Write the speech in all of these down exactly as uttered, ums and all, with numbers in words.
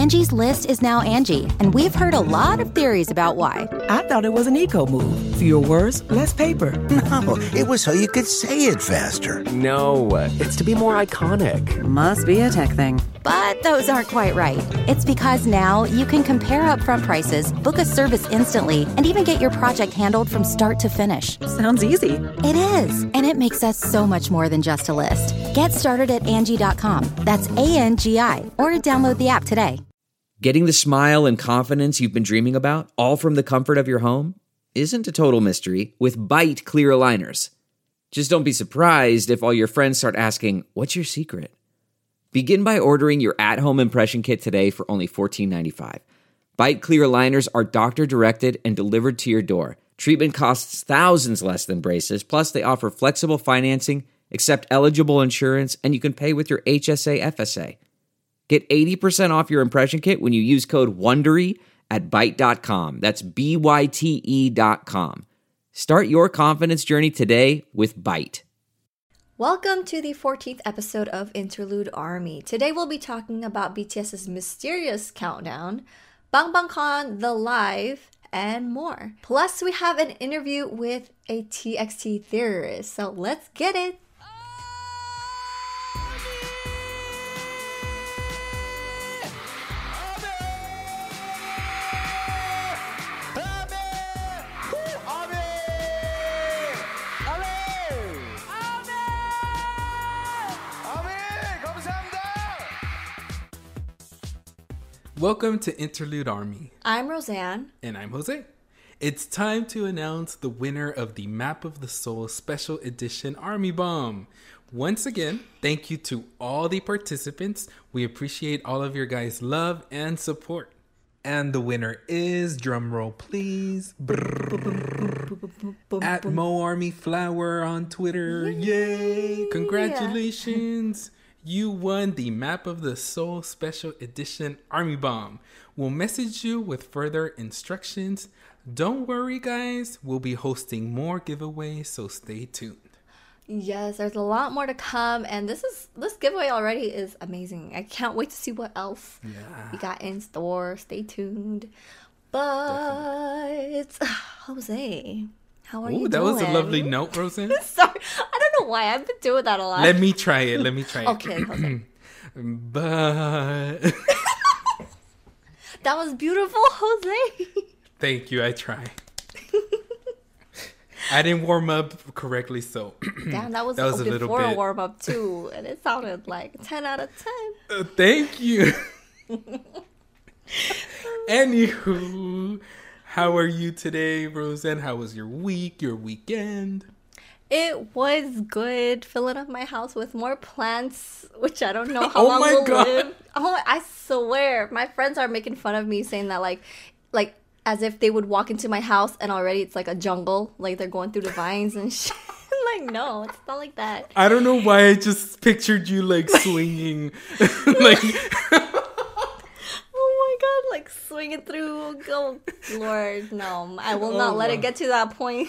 Angie's List is now Angie, and we've heard a lot of theories about why. I thought it was an eco move. Fewer words, less paper. No, it was so you could say it faster. No, it's to be more iconic. Must be a tech thing. But those aren't quite right. It's because now you can compare upfront prices, book a service instantly, and even get your project handled from start to finish. Sounds easy. It is, and it makes us so much more than just a list. Get started at Angie dot com. That's A N G I, or download the app today. Getting the smile and confidence you've been dreaming about, all from the comfort of your home, isn't a total mystery with Byte clear aligners. Just don't be surprised if all your friends start asking, "What's your secret?" Begin by ordering your at-home impression kit today for only fourteen ninety-five. Byte clear aligners are doctor-directed and delivered to your door. Treatment costs thousands less than braces, plus they offer flexible financing, accept eligible insurance, and you can pay with your H S A F S A. Get eighty percent off your impression kit when you use code WONDERY at byte dot com. That's B Y T E dot com. Start your confidence journey today with Byte. Welcome to the fourteenth episode of Interlude Army. Today we'll be talking about BTS's mysterious countdown, BangBangCon The Live, and more. Plus, we have an interview with a T X T theorist, so let's get it! Welcome to Interlude Army. I'm Roseanne. And I'm Jose. It's time to announce the winner of the Map of the Soul Special Edition Army Bomb. Once again, thank you to all the participants. We appreciate all of your guys' love and support. And the winner is, drumroll please, at Mo Army Flower on Twitter. Yay! Congratulations! You won the Map of the Soul Special Edition Army Bomb. We'll message you with further instructions. Don't worry, guys. We'll be hosting more giveaways, so stay tuned. Yes, there's a lot more to come, and this is this giveaway already is amazing. I can't wait to see what else yeah. we got in store. Stay tuned. But Jose, how are Ooh, you that doing? was a lovely note, Roseanne. Sorry, I don't know why I've been doing that a lot. Let me try it. Let me try it. Okay, Jose. But that was beautiful, Jose. Thank you. I try. I didn't warm up correctly, so damn, that was, that was a, a little before bit a warm up too, and it sounded like ten out of ten. Uh, thank you. Anywho, how are you today, Roseanne? How was your week, your weekend? It was good. Filling up my house with more plants, which I don't know how oh long my we'll God. live. Oh, I swear, my friends are making fun of me, saying that like, like as if they would walk into my house and already it's like a jungle, like they're going through the vines and shit. I'm like, no, it's not like that. I don't know why I just pictured you like swinging, like. Oh my God, like swinging through. Oh, Lord, no, I will not Oh, let wow. it get to that point.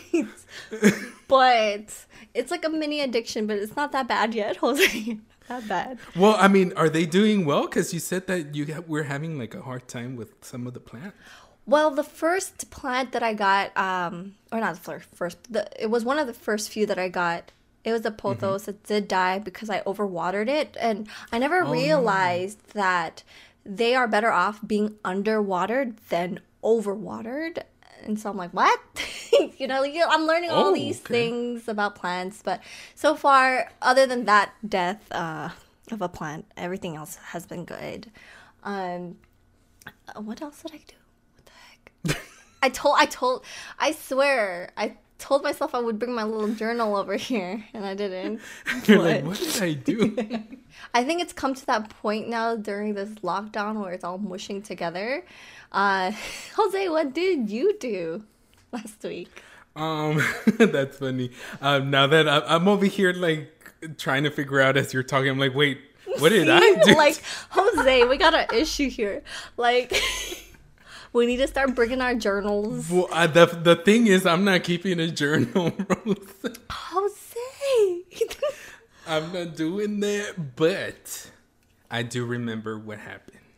But it's like a mini addiction, but it's not that bad yet, Jose. Not bad. Well, I mean, are they doing well? Because you said that you ha- we're having like a hard time with some of the plants. Well, the first plant that I got, um, or not the first, first the, it was one of the first few that I got. It was a pothos. Mm-hmm. It did die because I overwatered it. And I never oh, realized no. that they are better off being underwatered than overwatered. And so I'm like, what? you know, I'm learning all oh, these okay. things about plants. But so far, other than that death uh, of a plant, everything else has been good. Um, what else did I do? I told, I told, I swear, I told myself I would bring my little journal over here, and I didn't. You're like, what did I do? I think it's come to that point now during this lockdown where it's all mushing together. Uh, Jose, what did you do last week? Um, that's funny. Um, now that I, I'm over here, like, trying to figure out as you're talking, I'm like, wait, what did I do? Like, Jose, we got an issue here. Like... We need to start bringing our journals. Well, I, the the thing is, I'm not keeping a journal, Rose. Jose! I'm not doing that, but I do remember what happened.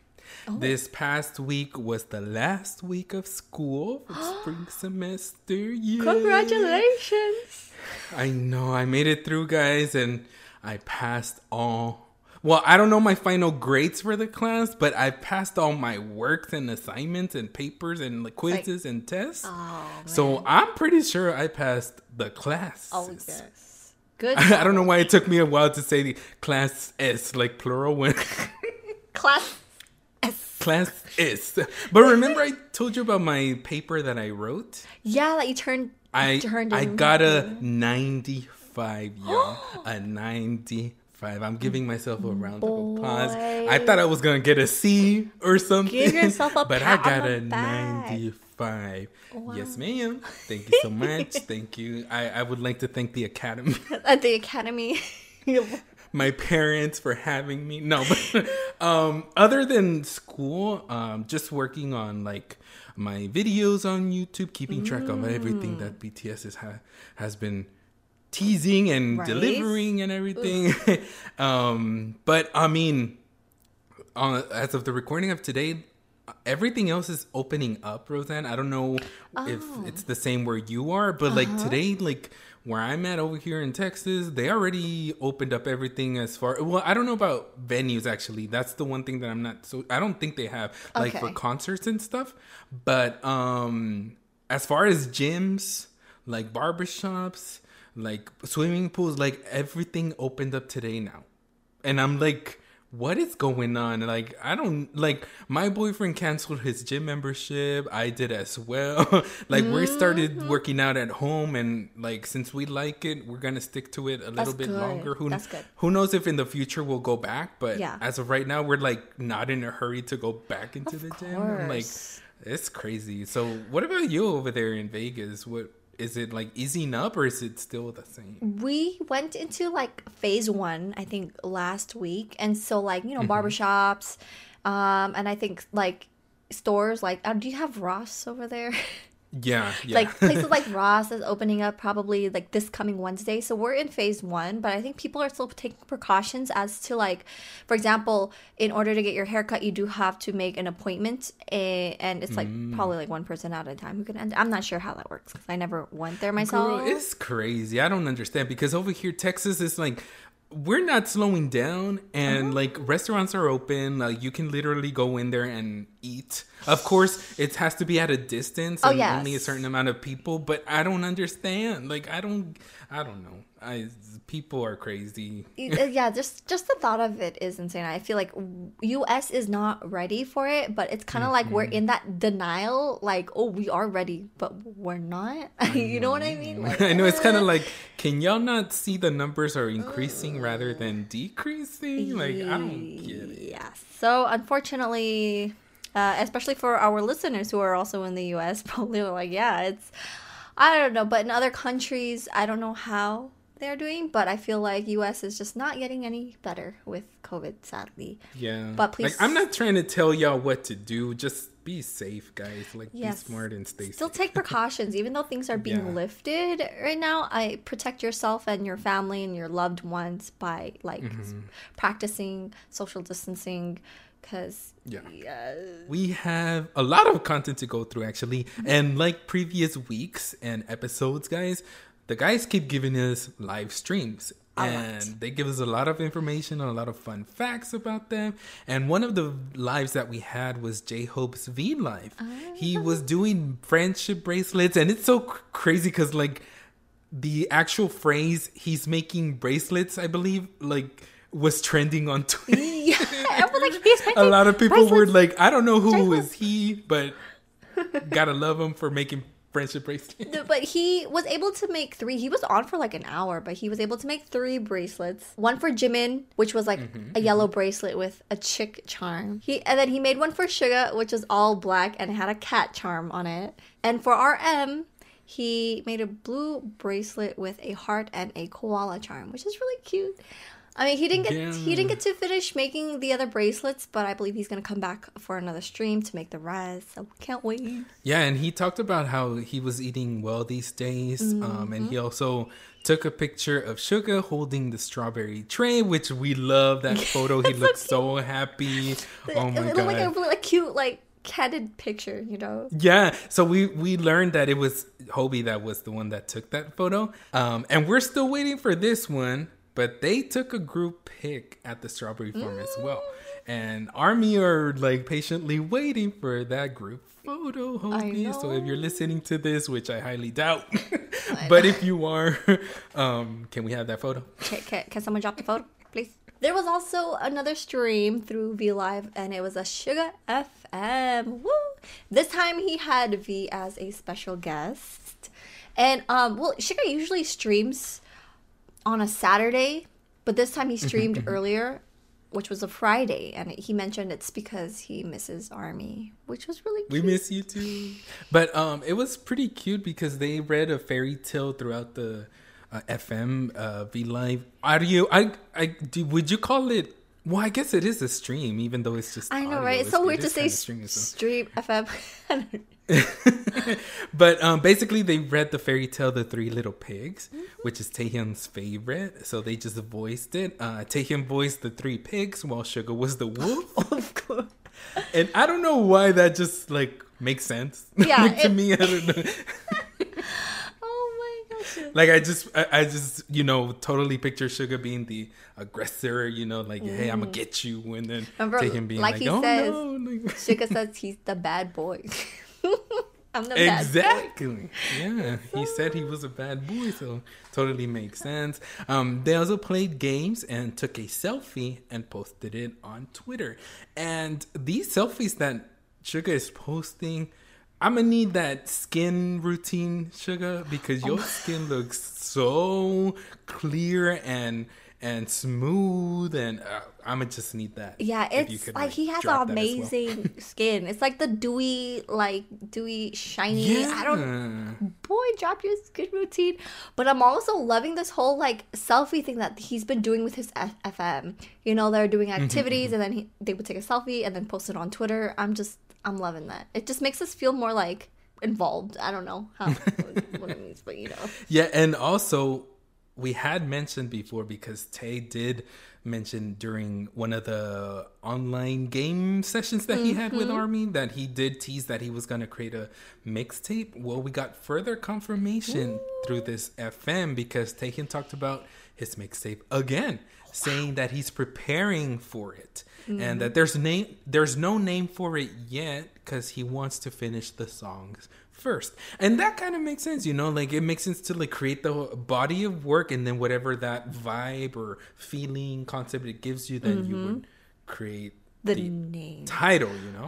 Oh. This past week was the last week of school for spring semester. Yay. Congratulations. I know. I made it through, guys, and I passed all. Well, I don't know my final grades for the class, but I passed all my works and assignments and papers and like, quizzes like, and tests. Oh, so I'm pretty sure I passed the class. Oh, yes. Good. I, I don't know why it took me a while to say the class S, like plural. When class S. Class S. But remember I told you about my paper that I wrote? Yeah, that you turned, I, turned I got a ninety-five, y'all. A ninety-five. I'm giving myself a round Boy. of applause. I thought I was going to get a C or something. Give yourself a But pat I got on a the back. ninety-five. Wow. Yes, ma'am. Thank you so much. Thank you. I, I would like to thank the Academy. At the Academy. My parents for having me. No, but um, other than school, um, just working on like my videos on YouTube, keeping track mm. of everything that B T S has, ha- has been teasing and right? delivering and everything. um, but I mean, uh, as of the recording of today, everything else is opening up, Roseanne. I don't know oh. if it's the same where you are, but uh-huh. like today, like where I'm at over here in Texas, they already opened up everything as far. Well, I don't know about venues actually. That's the one thing that I'm not so. I don't think they have like okay. for concerts and stuff. But um, as far as gyms, like barbershops, like swimming pools, like everything opened up today now. And I'm like, what is going on? Like, I don't, like, my boyfriend canceled his gym membership. I did as well. like, mm-hmm. we started working out at home. And, like, since we like it, we're going to stick to it a little That's bit good. longer. Who, That's good. Who knows if in the future we'll go back. But yeah. as of right now, we're, like, not in a hurry to go back into of the course. gym. Like, it's crazy. So, what about you over there in Vegas? What? Is it like easing up or is it still the same? We went into like phase one, I think last week. And so like, you know, mm-hmm. barbershops, um, and I think like stores like, uh, do you have Ross over there? Yeah, yeah. Like places like Ross is opening up probably like this coming Wednesday. So we're in phase one, but I think people are still taking precautions as to like, for example, in order to get your haircut, you do have to make an appointment, and it's like mm. probably like one person at a time who can end. I'm not sure how that works because I never went there myself. Girl, it's crazy. I don't understand because over here, Texas is like, we're not slowing down and uh-huh. like restaurants are open. Like you can literally go in there and eat. Of course, it has to be at a distance and oh, yes. only a certain amount of people. But I don't understand. Like I don't, I don't know. I people are crazy. Yeah, just just the thought of it is insane. I feel like U S is not ready for it, but it's kind of mm-hmm. like we're in that denial. Like, oh, we are ready, but we're not. you know what I mean? Like, I know it's kind of like, can y'all not see the numbers are increasing uh, rather than decreasing? Like, I don't get it. Yeah. So unfortunately, uh, especially for our listeners who are also in the U S, probably like, yeah, it's I don't know, but in other countries, I don't know how they're doing, but I feel like U S is just not getting any better with COVID, sadly. Yeah. But please, like, I'm not trying to tell y'all what to do. Just be safe, guys. Like, yes. be smart and stay Still safe. take precautions, even though things are being yeah. lifted right now. I protect yourself and your family and your loved ones by like mm-hmm. practicing social distancing. Because yeah. yeah, we have a lot of content to go through, actually. Mm-hmm. And like previous weeks and episodes, guys, the guys keep giving us live streams. All and right. they give us a lot of information and a lot of fun facts about them. And one of the lives that we had was J-Hope's V Live. Oh. He was doing friendship bracelets. And it's so cr- crazy because like the actual phrase, he's making bracelets, I believe, like was trending on Twitter. Yeah. Like, he's a lot of people bracelets. were like, I don't know who J-Hope. is he, but gotta love him for making friendship bracelets. But he was able to make three. He was on for like an hour, but he was able to make three bracelets. One for Jimin, which was like mm-hmm, a yellow mm-hmm. bracelet with a chick charm. He and then he made one for Suga, which was all black and had a cat charm on it. And for R M, he made a blue bracelet with a heart and a koala charm, which is really cute. I mean, he didn't get Yeah. he didn't get to finish making the other bracelets, but I believe he's gonna come back for another stream to make the rest. So can't wait. Yeah, and he talked about how he was eating well these days, Mm-hmm. um, and he also took a picture of Suga holding the strawberry tray, which we love that photo. He looked so happy. Oh my it looked god! like a really like, cute, like candid picture, you know. Yeah, so we we learned that it was Hobie that was the one that took that photo, um, and we're still waiting for this one. But they took a group pic at the Strawberry Farm as well, and Army are like patiently waiting for that group photo, Hobie. So if you're listening to this, which I highly doubt, but if you are, um, can we have that photo? Can, can, can someone drop the photo, please? There was also another stream through V Live, and it was a Suga F M. Woo! This time he had V as a special guest, and um, well, Suga usually streams on a Saturday, but this time he streamed earlier, which was a Friday, and he mentioned it's because he misses Army, which was really We cute. miss you too. But um, it was pretty cute because they read a fairy tale throughout the uh, F M uh, V Live audio. I I do. Would you call it? Well, I guess it is a stream, even though it's just. I know, audio. right? It's so it weird to is say kinda streaming, so. stream F M. But um, basically, they read the fairy tale, The Three Little Pigs, Mm-hmm. which is Taehyun's favorite. So they just voiced it. Uh, Taehyun voiced the three pigs, while Suga was the wolf. Of course. And I don't know why that just like makes sense. Yeah, Like, to it- me, I don't know. Oh my gosh. Like I just, I, I just, you know, totally picture Suga being the aggressor. You know, like, hey, I'm gonna get you, and then Remember, Taehyun being like like, he oh says, no. Like, Suga says he's the bad boy. I'm the bad boy. exactly. Yeah, he said he was a bad boy, so totally makes sense. Um, they also played games and took a selfie and posted it on Twitter. And these selfies that Suga is posting, I'm gonna need that skin routine, Suga, because your skin looks so clear and and smooth, and uh, I'm gonna just need that. Yeah, If you it's could, like he has drop that as well. amazing skin. It's like the dewy, like dewy, shiny. Yeah. I don't. Boy, drop your skin routine. But I'm also loving this whole like selfie thing that he's been doing with his F- FM. You know, they're doing activities, and then he, they would take a selfie and then post it on Twitter. I'm just, I'm loving that. It just makes us feel more like involved. I don't know how what it means, but you know. Yeah, and also we had mentioned before, because Tay did mention during one of the online game sessions that he had with Army that he did tease that he was going to create a mixtape. Well, we got further confirmation Ooh. through this F M, because Taehyun talked about his mixtape again, saying that he's preparing for it. Mm-hmm. And that there's name there's no name for it yet, because he wants to finish the songs first. And that kind of makes sense, you know, like it makes sense to like create the body of work, and then whatever that vibe or feeling concept it gives you, then mm-hmm. you would create the, the name title, you know.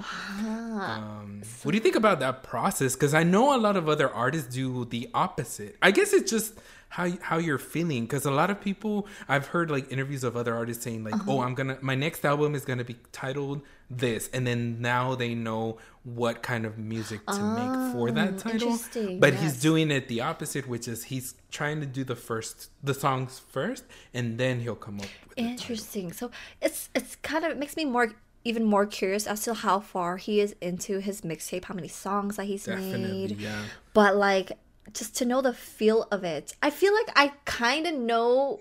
um, what do you think about that process? Because I know a lot of other artists do the opposite. I guess it's just how how you're feeling, because a lot of people, I've heard like interviews of other artists saying like, uh-huh. oh, I'm gonna my next album is gonna be titled this, and then now they know what kind of music to oh, make for that title. But yes. he's doing it the opposite, which is he's trying to do the first the songs first, and then he'll come up with interesting. So it's it's kind of, it makes me more even more curious as to how far he is into his mixtape, how many songs that he's Definitely, made. Yeah. But like, just to know the feel of it, I feel like I kind of know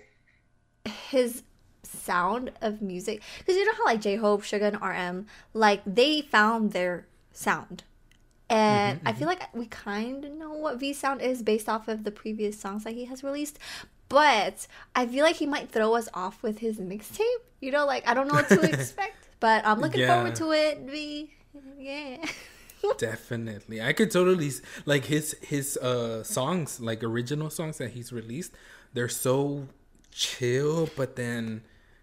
his sound of music, because you know how like J-Hope, Suga, and R M, like they found their sound, and mm-hmm, I mm-hmm. feel like we kind of know what V sound is based off of the previous songs that he has released. But I feel like he might throw us off with his mixtape. You know, like I don't know what to expect, but I'm looking yeah. forward to it. V, yeah. Definitely, I could totally like his his uh songs, like original songs that he's released. They're so chill, but then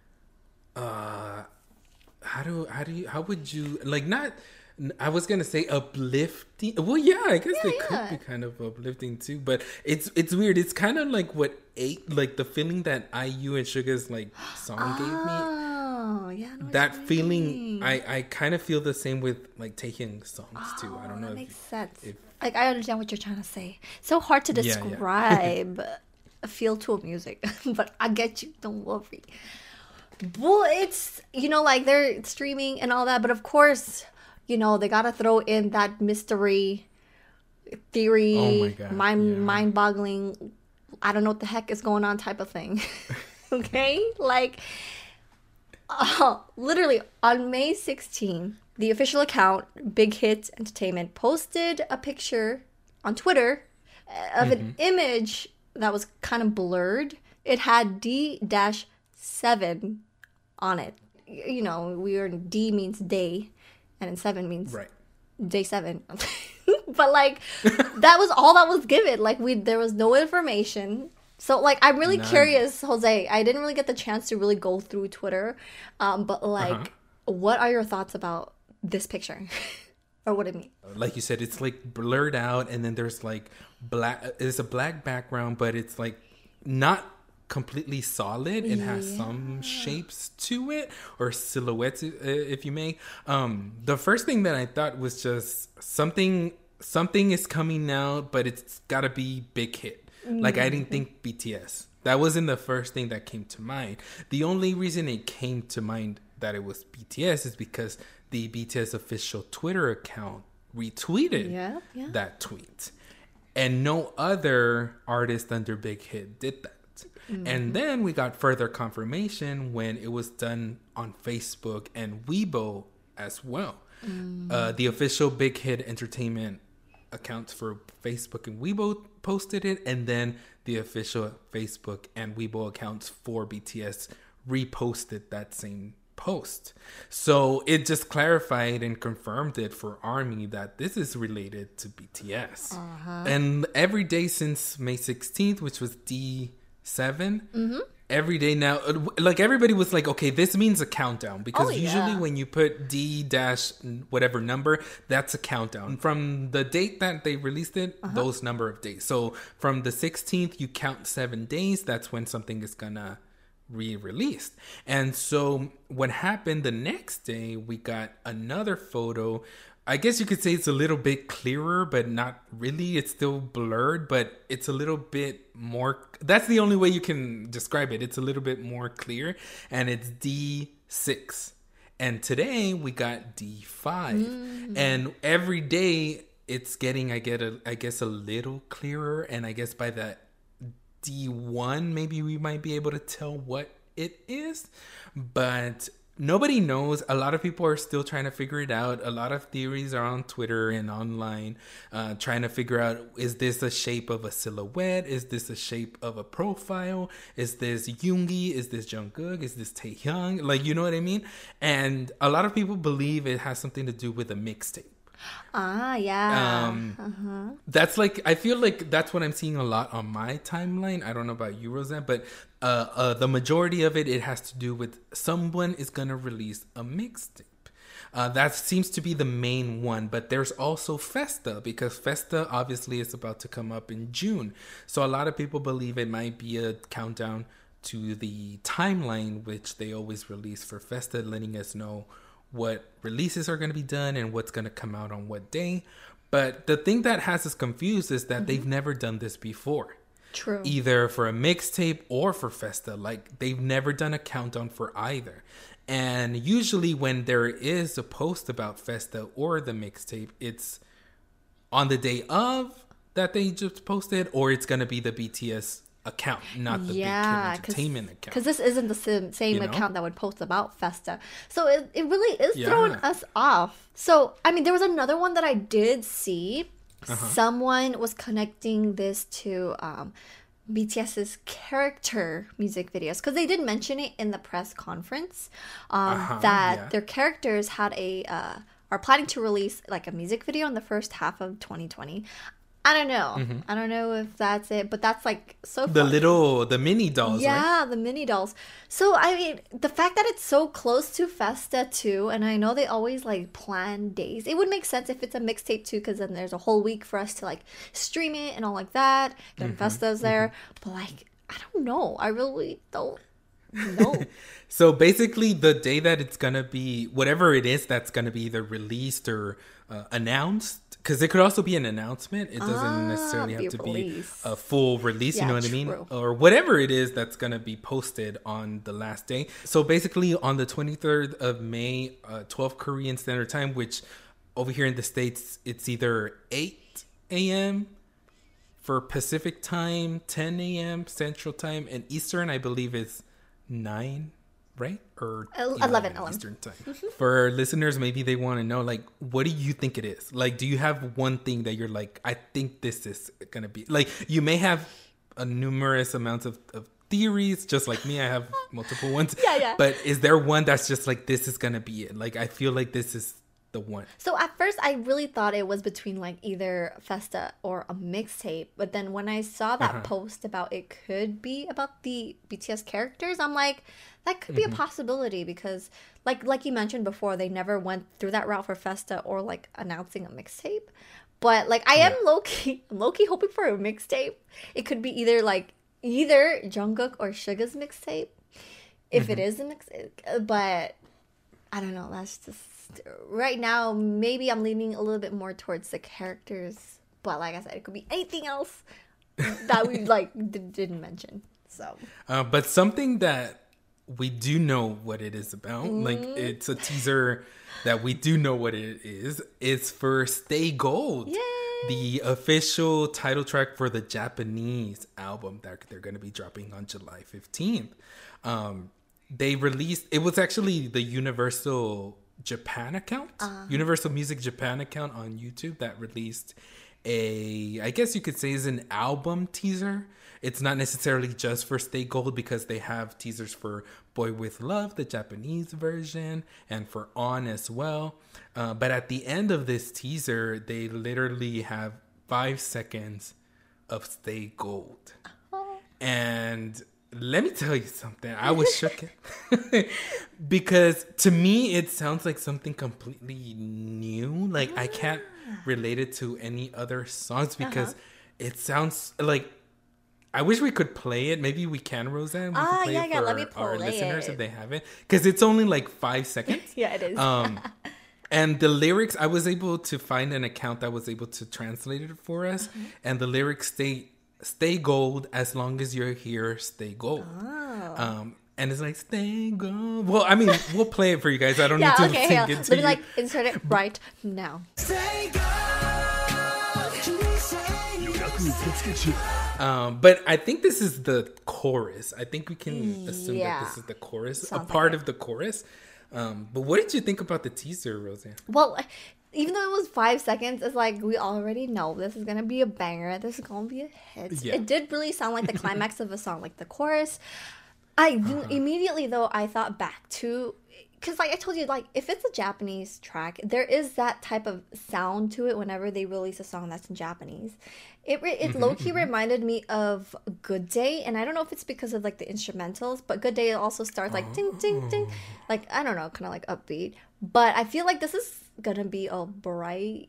uh how do how do you how would you like not I was gonna say uplifting. Well, yeah, I guess yeah, they yeah. could be kind of uplifting too, but it's it's weird. It's kind of like what eight like the feeling that I U and Suga's like song oh, gave me. Oh, yeah, that feeling, I, I kind of feel the same with like Taehyun songs oh, too. I don't know. That if, makes sense. If, like I understand what you're trying to say. So hard to describe yeah, yeah. a feel to a music, but I get you. Don't worry. Well, it's, you know, like they're streaming and all that, but of course, you know, they gotta throw in that mystery theory, Oh my God, mind yeah. mind-boggling, I don't know what the heck is going on type of thing. Okay? Like, uh, literally on May sixteenth, the official account, Big Hit Entertainment, posted a picture on Twitter of an Mm-hmm. image that was kind of blurred. It had D seven on it. Y- You know, we are D means day, and then seven means Right. day seven. But like, that was all that was given. Like, we there was no information. So like, I'm really None. curious, Jose. I didn't really get the chance to really go through Twitter, um, but like, Uh-huh. what are your thoughts about this picture, or what it means? Like you said, it's like blurred out, and then there's like black. It's a black background, but it's like not completely solid. It has some shapes to it, or silhouettes, uh, if you may. Um, the first thing that I thought was just something. Something is coming out, but it's got to be Big Hit. Like, I didn't think B T S. That wasn't the first thing that came to mind. The only reason it came to mind that it was B T S is because the B T S official Twitter account retweeted Yeah, yeah. that tweet. And no other artist under Big Hit did that. And then we got further confirmation when it was done on Facebook and Weibo as well. Uh, the official Big Hit Entertainment accounts for Facebook and Weibo posted it, and then the official Facebook and Weibo accounts for B T S reposted that same post. So it just clarified and confirmed it for ARMY that this is related to B T S. And every day since May sixteenth, which was D seven, every day now, like everybody was like, okay, this means a countdown, because Oh, usually yeah. when you put D dash whatever number, that's a countdown from the date that they released it, those number of days. So from the sixteenth, you count seven days. That's when something is gonna re-released. And so what happened the next day, we got another photo. I guess you could say it's a little bit clearer, but not really. It's still blurred, but it's a little bit more. That's the only way you can describe it. It's a little bit more clear, and it's D six. And today we got D five. Mm. And every day it's getting, I get a, I guess, a little clearer. And I guess by the D one, maybe we might be able to tell what it is. But nobody knows. A lot of people are still trying to figure it out. A lot of theories are on Twitter and online, uh, trying to figure out, is this a shape of a silhouette? Is this a shape of a profile? Is this Yoongi? Is this Jungkook? Is this Taehyung? Like, you know what I mean? And a lot of people believe it has something to do with a mixtape. Ah, yeah. Um, uh-huh. That's like, I feel like that's what I'm seeing a lot on my timeline. I don't know about you, Roseanne, but uh, uh, the majority of it, it has to do with someone is going to release a mixtape. Uh, that seems to be the main one, but there's also Festa, because Festa obviously is about to come up in June. So a lot of people believe it might be a countdown to the timeline, which they always release for Festa, letting us know what releases are going to be done and what's going to come out on what day. But the thing that has us confused is that mm-hmm. they've never done this before. True. Either for a mixtape or for Festa. Like, they've never done a countdown for either. And usually when there is a post about Festa or the mixtape, it's on the day of that they just posted, or it's going to be the B T S account, not the yeah, Big Hit Entertainment account. Because this isn't the same, same You know? account that would post about Festa. So it, it really is Yeah. throwing us off. So, I mean, there was another one that I did see. Uh-huh. Someone was connecting this to um, BTS's character music videos, because they did mention it in the press conference, um, Uh-huh, that yeah. their characters had a uh, are planning to release like a music video in the first half of twenty twenty. I don't know. Mm-hmm. I don't know if that's it, but that's like so The fun. little, the mini dolls, Yeah, right? the mini dolls. So, I mean, the fact that it's so close to Festa too, and I know they always like plan days. It would make sense if it's a mixtape too, because then there's a whole week for us to like stream it and all like that. Then mm-hmm, Festa's there. Mm-hmm. But like, I don't know. I really don't No. So basically, the day that it's gonna be, whatever it is that's gonna be either released or uh, announced, because it could also be an announcement. It doesn't Ah, necessarily be have to release. be a full release. Yeah, you know what I mean? true. Or whatever it is that's gonna be posted on the last day. So basically, on the twenty-third of May, uh, twelve Korean Standard Time, which over here in the States, it's either eight a.m. for Pacific Time, ten a.m. Central Time, and Eastern, I believe, is nine, right? Or El- eleven, eleven. Eastern Time. For listeners, maybe they want to know, like, what do you think it is? Like, do you have one thing that you're like, I think this is going to be... Like, you may have a numerous amounts of, of theories, just like me. I have multiple ones. Yeah, yeah. But is there one that's just like, this is going to be it? Like, I feel like this is the one. So at first I really thought it was between like either Festa or a mixtape, but then when I saw that Uh-huh. post about it could be about the B T S characters, I'm like, that could be Mm-hmm. a possibility because like like you mentioned before, they never went through that route for Festa or like announcing a mixtape. But like I am low key low key hoping for a mixtape. It could be either like either Jungkook or Suga's mixtape. If it is a mixtape, but I don't know, that's just right now, maybe I'm leaning a little bit more towards the characters, but like I said, it could be anything else that we like d- didn't mention. So, Uh, but something that we do know what it is about, like Mm-hmm. it's a teaser that we do know what it is. It's for Stay Gold, Yay! the official title track for the Japanese album that they're going to be dropping on July fifteenth. Um, they released, it was actually the Universal Japan account, Uh-huh. Universal Music Japan account on YouTube that released a, I guess you could say, is an album teaser. It's not necessarily just for Stay Gold because they have teasers for Boy With Love, the Japanese version, and for On as well. Uh, but at the end of this teaser, they literally have five seconds of Stay Gold. And let me tell you something. I was shook because to me, it sounds like something completely new. Like I can't relate it to any other songs because Uh-huh. it sounds like, I wish we could play it. Maybe we can, Roseanne. We Ah, can play yeah, it yeah, for let me our play listeners it. if they have it. Because it's only like five seconds. yeah, it is. Um, and the lyrics, I was able to find an account that was able to translate it for us. Uh-huh. And the lyrics state, stay gold as long as you're here, stay gold. Oh. Um, and it's like, stay gold. Well, I mean, we'll play it for you guys. I don't yeah, need to okay, sing yeah. it to Let me you. like insert it right now. Um, but I think this is the chorus. I think we can assume Yeah. that this is the chorus, Sounds a like part it. of the chorus. Um, but what did you think about the teaser, Roseanne? Well, even though it was five seconds, it's like we already know this is gonna be a banger. This is gonna be a hit. Yeah. It did really sound like the climax of a song, like the chorus. I Uh-huh. immediately though I thought back to, because like I told you, like if it's a Japanese track, there is that type of sound to it whenever they release a song that's in Japanese. It re- it low key reminded me of Good Day, and I don't know if it's because of like the instrumentals, but Good Day also starts like ding ding ding, like I don't know, kind of like upbeat. But I feel like this is gonna be a bright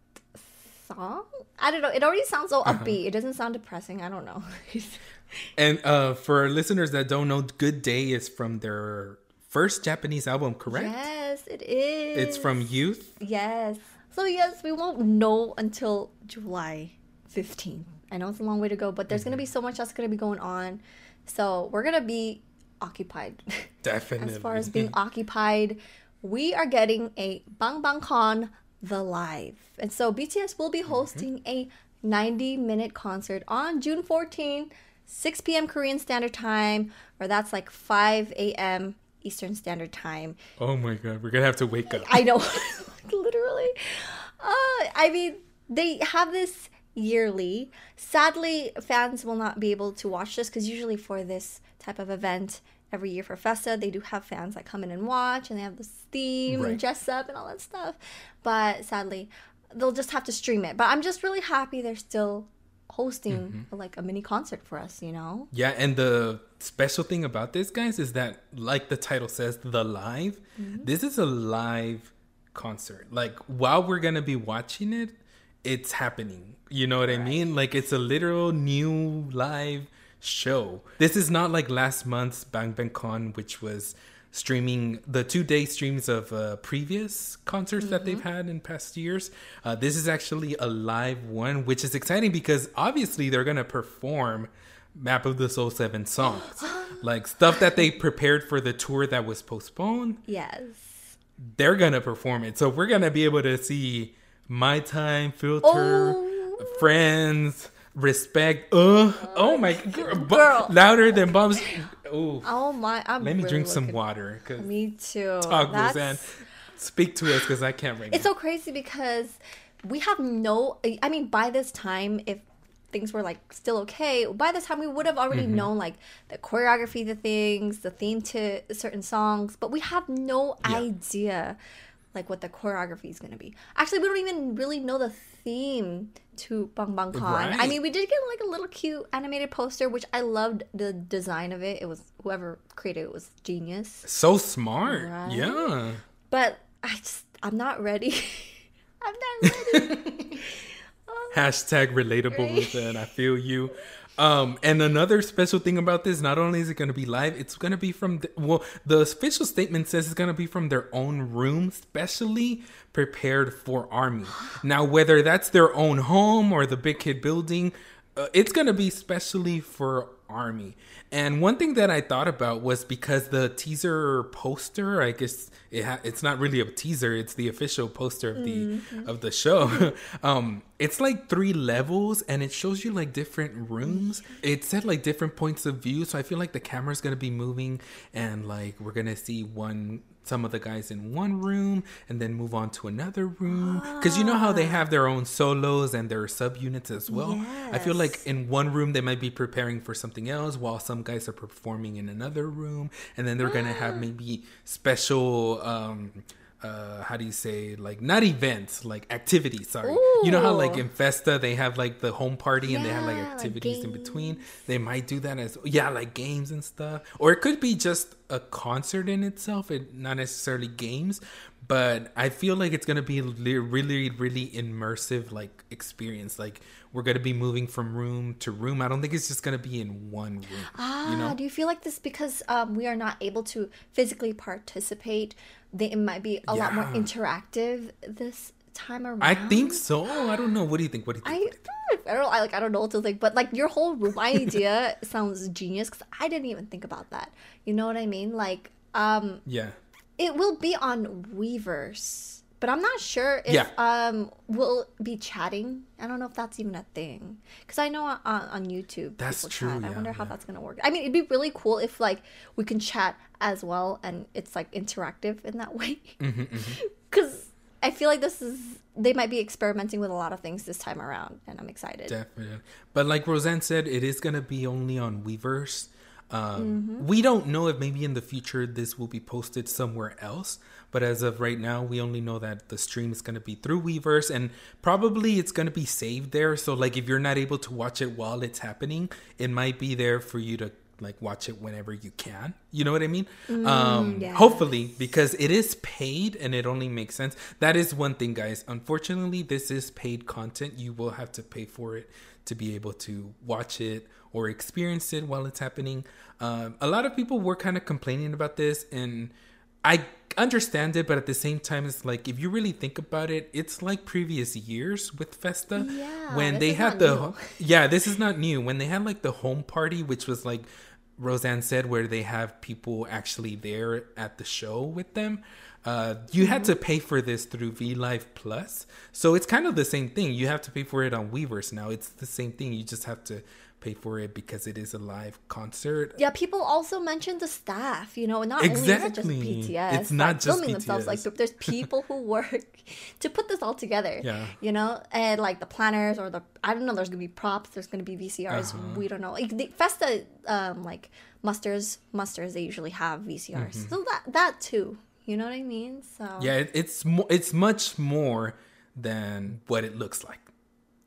song. I don't know. It already sounds so upbeat. It doesn't sound depressing. I don't know. And uh, for listeners that don't know, Good Day is from their first Japanese album, correct? Yes, it is. It's from Youth. Yes. So yes, we won't know until July fifteenth. I know it's a long way to go, but there's gonna be so much that's gonna be going on. So we're gonna be occupied. Definitely. As far as being occupied, we are getting a Bang Bang Con the Live. And so B T S will be hosting a ninety minute concert on June fourteenth, six p.m. Korean Standard Time, or that's like five a.m. Eastern Standard Time. Oh my God, we're gonna have to wake up. I know, literally. Uh, I mean, they have this yearly. Sadly, fans will not be able to watch this because usually for this type of event, every year for Festa, they do have fans that come in and watch, and they have this theme Right. and dress up and all that stuff. But sadly, they'll just have to stream it. But I'm just really happy they're still hosting like a mini concert for us, you know? Yeah, and the special thing about this, guys, is that, like the title says, the live, this is a live concert. Like, while we're going to be watching it, it's happening. You know what I mean? Like, it's a literal new live show. This is not like last month's Bang Bang Con, which was streaming the two-day streams of uh, previous concerts mm-hmm. that they've had in past years. Uh, this is actually a live one, which is exciting because obviously they're going to perform Map of the Soul seven songs. Like stuff that they prepared for the tour that was postponed. Yes. They're going to perform it. So we're going to be able to see My Time, Filter, oh. Friends, Respect. Uh, oh my girl. girl. Louder than bombs. Ooh. Oh my! I'm Let me really drink some looking... water. Me too. Talk, That's... Roseanne. Speak to us because I can't right It's now. so crazy because we have no. I mean, by this time, if things were like still okay, by this time we would have already mm-hmm. known like the choreography, the things, the theme to certain songs, but we have no yeah. idea like what the choreography is going to be. Actually, we don't even really know the theme to Bang Bang Con. Right. I mean, we did get like a little cute animated poster, which I loved the design of it. It was whoever created it was genius. So smart. Right? Yeah. But I just I'm not ready. I'm not ready. oh. Hashtag relatable with it. I feel you. Um, and another special thing about this, not only is it going to be live, it's going to be from, the, well, the official statement says it's going to be from their own room, specially prepared for ARMY. Now, whether that's their own home or the Big Kid building, uh, it's going to be specially for ARMY. And one thing that I thought about was because the teaser poster, I guess it ha- it's not really a teaser, it's the official poster of the mm-hmm. of the show. um, it's like three levels and it shows you like different rooms. It said like different points of view. So I feel like the camera's going to be moving and like we're going to see one some of the guys in one room and then move on to another room. Because you know how they have their own solos and their subunits as well? Yes. I feel like in one room they might be preparing for something else while some guys are performing in another room. And then they're going to have maybe special... Um, uh, how do you say, like, not events, like activities, sorry. Ooh. You know how, like, in Festa, they have, like, the home party yeah, and they have, like, activities like in between? They might do that as, yeah, like games and stuff. Or it could be just a concert in itself, it, not necessarily games. But I feel like it's going to be a really, really immersive, like, experience. Like, we're going to be moving from room to room. I don't think it's just going to be in one room. Ah, you know? Do you feel like this because um, we are not able to physically participate? They, it might be a yeah. lot more interactive this time around. I think so. I don't know. What do you think? What do you think? I, do you think? I don't. I like. I don't know what to think. But like your whole room idea sounds genius because I didn't even think about that. You know what I mean? Like, um, yeah. It will be on Weverse, but I'm not sure if yeah. um we'll be chatting. I don't know if that's even a thing because I know on, on YouTube that's people true. Chat. Yeah, I wonder how yeah. that's gonna work. I mean, it'd be really cool if like we can chat as well and it's like interactive in that way. Because mm-hmm, mm-hmm. I feel like this is they might be experimenting with a lot of things this time around, and I'm excited. Definitely, but like Roseanne said, it is gonna be only on Weverse. Um, mm-hmm. We don't know if maybe in the future this will be posted somewhere else, but as of right now, we only know that the stream is going to be through Weverse and probably it's going to be saved there. So like if you're not able to watch it while it's happening, it might be there for you to like watch it whenever you can. You know what I mean? Mm, um, yes. Hopefully, because it is paid and it only makes sense. That is one thing, guys. Unfortunately, this is paid content. You will have to pay for it to be able to watch it or experience it while it's happening. Um, a lot of people were kind of complaining about this, and I understand it, but at the same time, it's like, if you really think about it, it's like previous years with Festa. Yeah, when they had the, new. yeah, this is not new. When they had like the home party, which was like Roseanne said, where they have people actually there at the show with them. Uh, you had to pay for this through V Live Plus. So it's kind of the same thing. You have to pay for it on Weverse now. It's the same thing. You just have to pay for it because it is a live concert. Yeah, people also mentioned the staff, you know, not exactly. only is it just B T S. It's not like, just filming B T S. themselves. Like, there's people who work to put this all together. Yeah. You know, and like the planners or the, I don't know, there's going to be props, there's going to be V C Rs. Uh-huh. We don't know. Like, the Festa, um, like, musters, musters, they usually have V C Rs. Mm-hmm. So that, that too. You know what I mean? So yeah, it, it's mo- it's much more than what it looks like.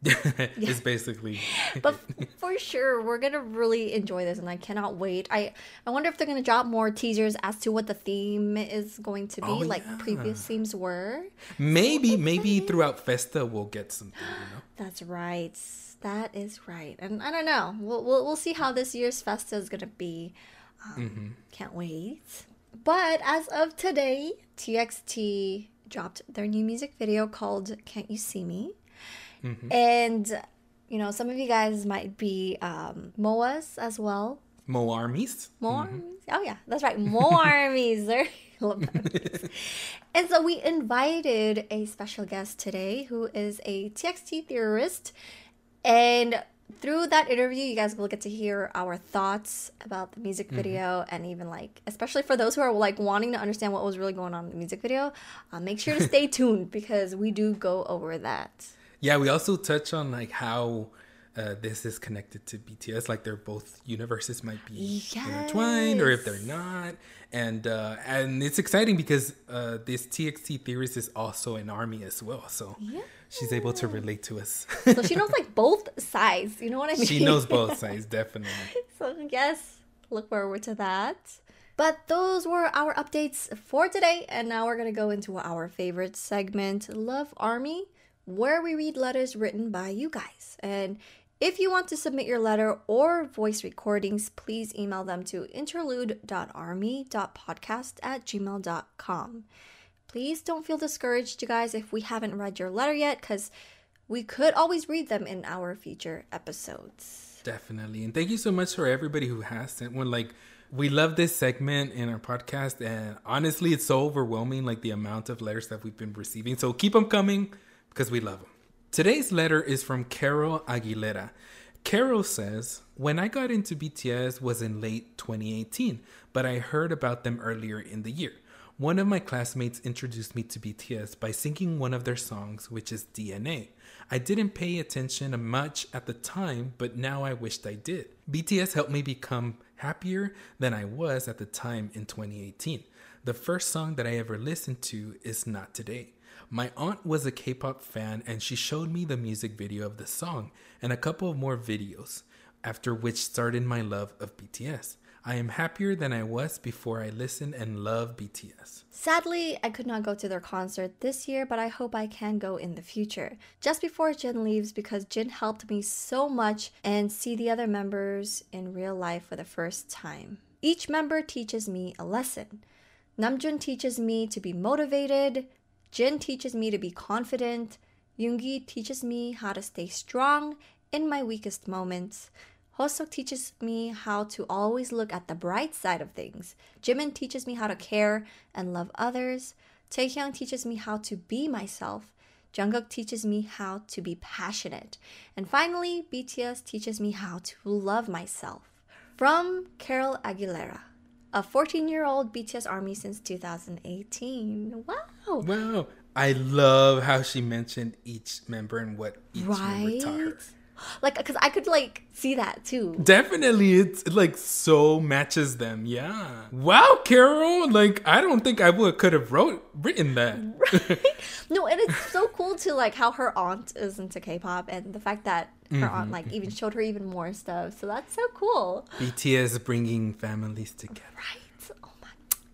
It's basically. But for sure, we're gonna really enjoy this, and I cannot wait. I I wonder if they're gonna drop more teasers as to what the theme is going to be, Oh, like yeah. previous themes were. Maybe, maybe throughout Festa we'll get something, you know? That's right. That is right. And I don't know. We'll we'll, we'll see how this year's Festa is gonna be. Um, Mm-hmm. Can't wait. But as of today, T X T dropped their new music video called "Can't You See Me," Mm-hmm. and you know some of you guys might be um, M O As as well. Mo Armies. Mo Armies. Oh yeah, that's right. Mo Armies. There. Love that. And so we invited a special guest today who is a T X T theorist. And through that interview, you guys will get to hear our thoughts about the music video, mm-hmm. and even like, especially for those who are like wanting to understand what was really going on in the music video, uh, make sure to stay tuned because we do go over that. Yeah, we also touch on like how uh, this is connected to B T S. Like they're both universes might be Yes. intertwined, or if they're not. And uh, and it's exciting because uh, this T X T theorist is also an ARMY as well. So Yeah. she's able to relate to us. So she knows like both sides. You know what I mean? She knows both sides, definitely. So yes, look forward to that. But those were our updates for today. And now we're going to go into our favorite segment, Love Army, where we read letters written by you guys. And if you want to submit your letter or voice recordings, please email them to interlude dot army dot podcast at gmail dot com. Please don't feel discouraged, you guys, if we haven't read your letter yet, because we could always read them in our future episodes. Definitely. And thank you so much for everybody who has sent one. Like, we love this segment in our podcast. And honestly, it's so overwhelming, like the amount of letters that we've been receiving. So keep them coming because we love them. Today's letter is from Carol Aguilera. Carol says, when I got into B T S was in late twenty eighteen, but I heard about them earlier in the year. One of my classmates introduced me to B T S by singing one of their songs, which is D N A. I didn't pay attention much at the time, but now I wished I did. B T S helped me become happier than I was at the time in twenty eighteen. The first song that I ever listened to is Not Today. My aunt was a K-pop fan and she showed me the music video of the song and a couple of more videos, after which started my love of B T S. I am happier than I was before I listened and love B T S. Sadly, I could not go to their concert this year, but I hope I can go in the future. Just before Jin leaves, because Jin helped me so much, and see the other members in real life for the first time. Each member teaches me a lesson. Namjoon teaches me to be motivated. Jin teaches me to be confident. Yoongi teaches me how to stay strong in my weakest moments. Hoseok teaches me how to always look at the bright side of things. Jimin teaches me how to care and love others. Taehyung teaches me how to be myself. Jungkook teaches me how to be passionate. And finally, B T S teaches me how to love myself. From Carol Aguilera, a fourteen-year-old B T S ARMY since two thousand eighteen. Wow. Wow. I love how she mentioned each member and what each member taught her. Like, because I could, like, see that, too. Definitely. It's, it, like, so matches them. Yeah. Wow, Carol. Like, I don't think I would could have wrote written that. Right? No, and it's so cool, too, like, how her aunt is into K-pop and the fact that her Mm-hmm, aunt, like, even showed her even more stuff. So that's so cool. B T S bringing families together. Right? Oh, my.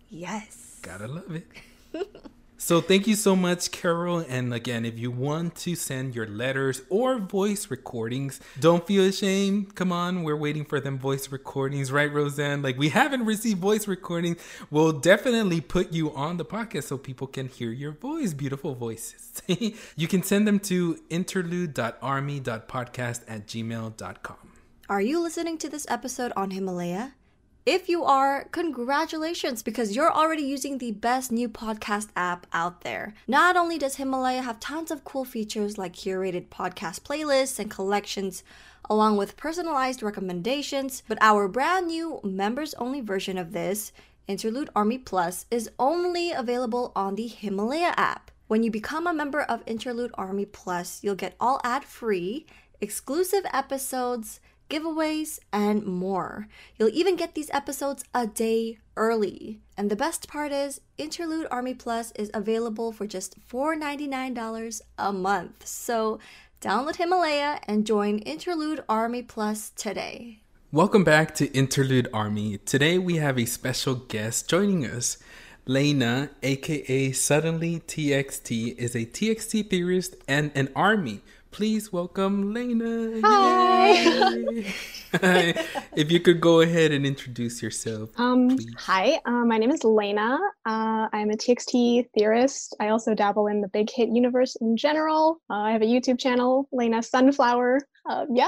Yes. Gotta love it. So thank you so much, Carol. And again, if you want to send your letters or voice recordings, don't feel ashamed. Come on, we're waiting for them voice recordings, right, Roseanne? Like, we haven't received voice recordings. We'll definitely put you on the podcast so people can hear your voice, beautiful voices. You can send them to interlude dot army dot podcast at gmail dot com. Are you listening to this episode on Himalaya? If you are, congratulations, because you're already using the best new podcast app out there. Not only does Himalaya have tons of cool features like curated podcast playlists and collections, along with personalized recommendations, but our brand new members-only version of this, Interlude Army Plus, is only available on the Himalaya app. When you become a member of Interlude Army Plus, you'll get all ad-free, exclusive episodes, giveaways, and more. You'll even get these episodes a day early. And the best part is, Interlude Army Plus is available for just four dollars and ninety-nine cents a month. So Download Himalaya and join Interlude Army Plus today. Welcome back to Interlude Army. Today we have a special guest joining us. Lena, aka Suddenly T X T, is a T X T theorist and an army. Please welcome Lena. Hi. Hi. If you could go ahead and introduce yourself. Um, hi, uh, my name is Lena. Uh, I'm a T X T theorist. I also dabble in the Big Hit universe in general. Uh, I have a YouTube channel, Lena Sunflower. Uh, yeah.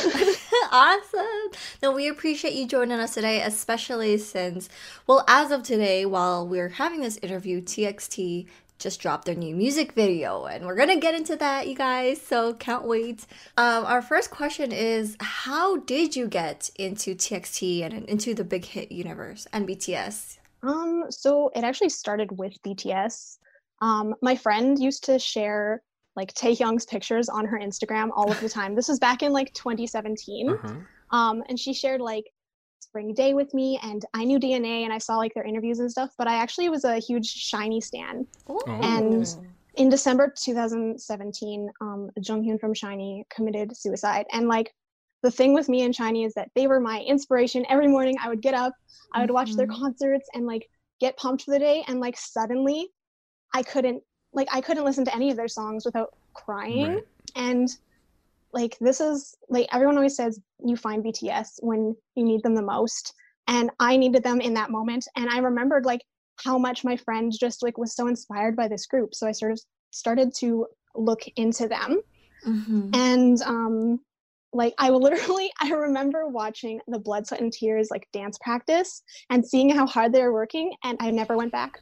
Awesome. No, we appreciate you joining us today, especially since, well, as of today, while we're having this interview, T X T just dropped their new music video, and we're gonna get into that, you guys, so can't wait. Um, our first question is, how did you get into T X T and into the Big Hit universe and B T S? Um, so it actually started with B T S. Um, my friend used to share like Taehyung's pictures on her Instagram all of the time. This was back in like twenty seventeen. Uh-huh. Um, and she shared like Spring Day with me, and I knew D N A and I saw like their interviews and stuff, but I actually was a huge SHINee stan. Ooh. And in December two thousand seventeen, um, Junghyun from SHINee committed suicide. And like the thing with me and SHINee is that they were my inspiration. Every morning I would get up, I would watch mm-hmm. their concerts and like get pumped for the day, and like suddenly I couldn't like I couldn't listen to any of their songs without crying. Right. And like, this is like, everyone always says you find B T S when you need them the most. And I needed them in that moment. And I remembered like how much my friend just like was so inspired by this group. So I sort of started to look into them. Mm-hmm. And um, like, I literally, I remember watching the Blood, Sweat and Tears like dance practice and seeing how hard they were working. And I never went back.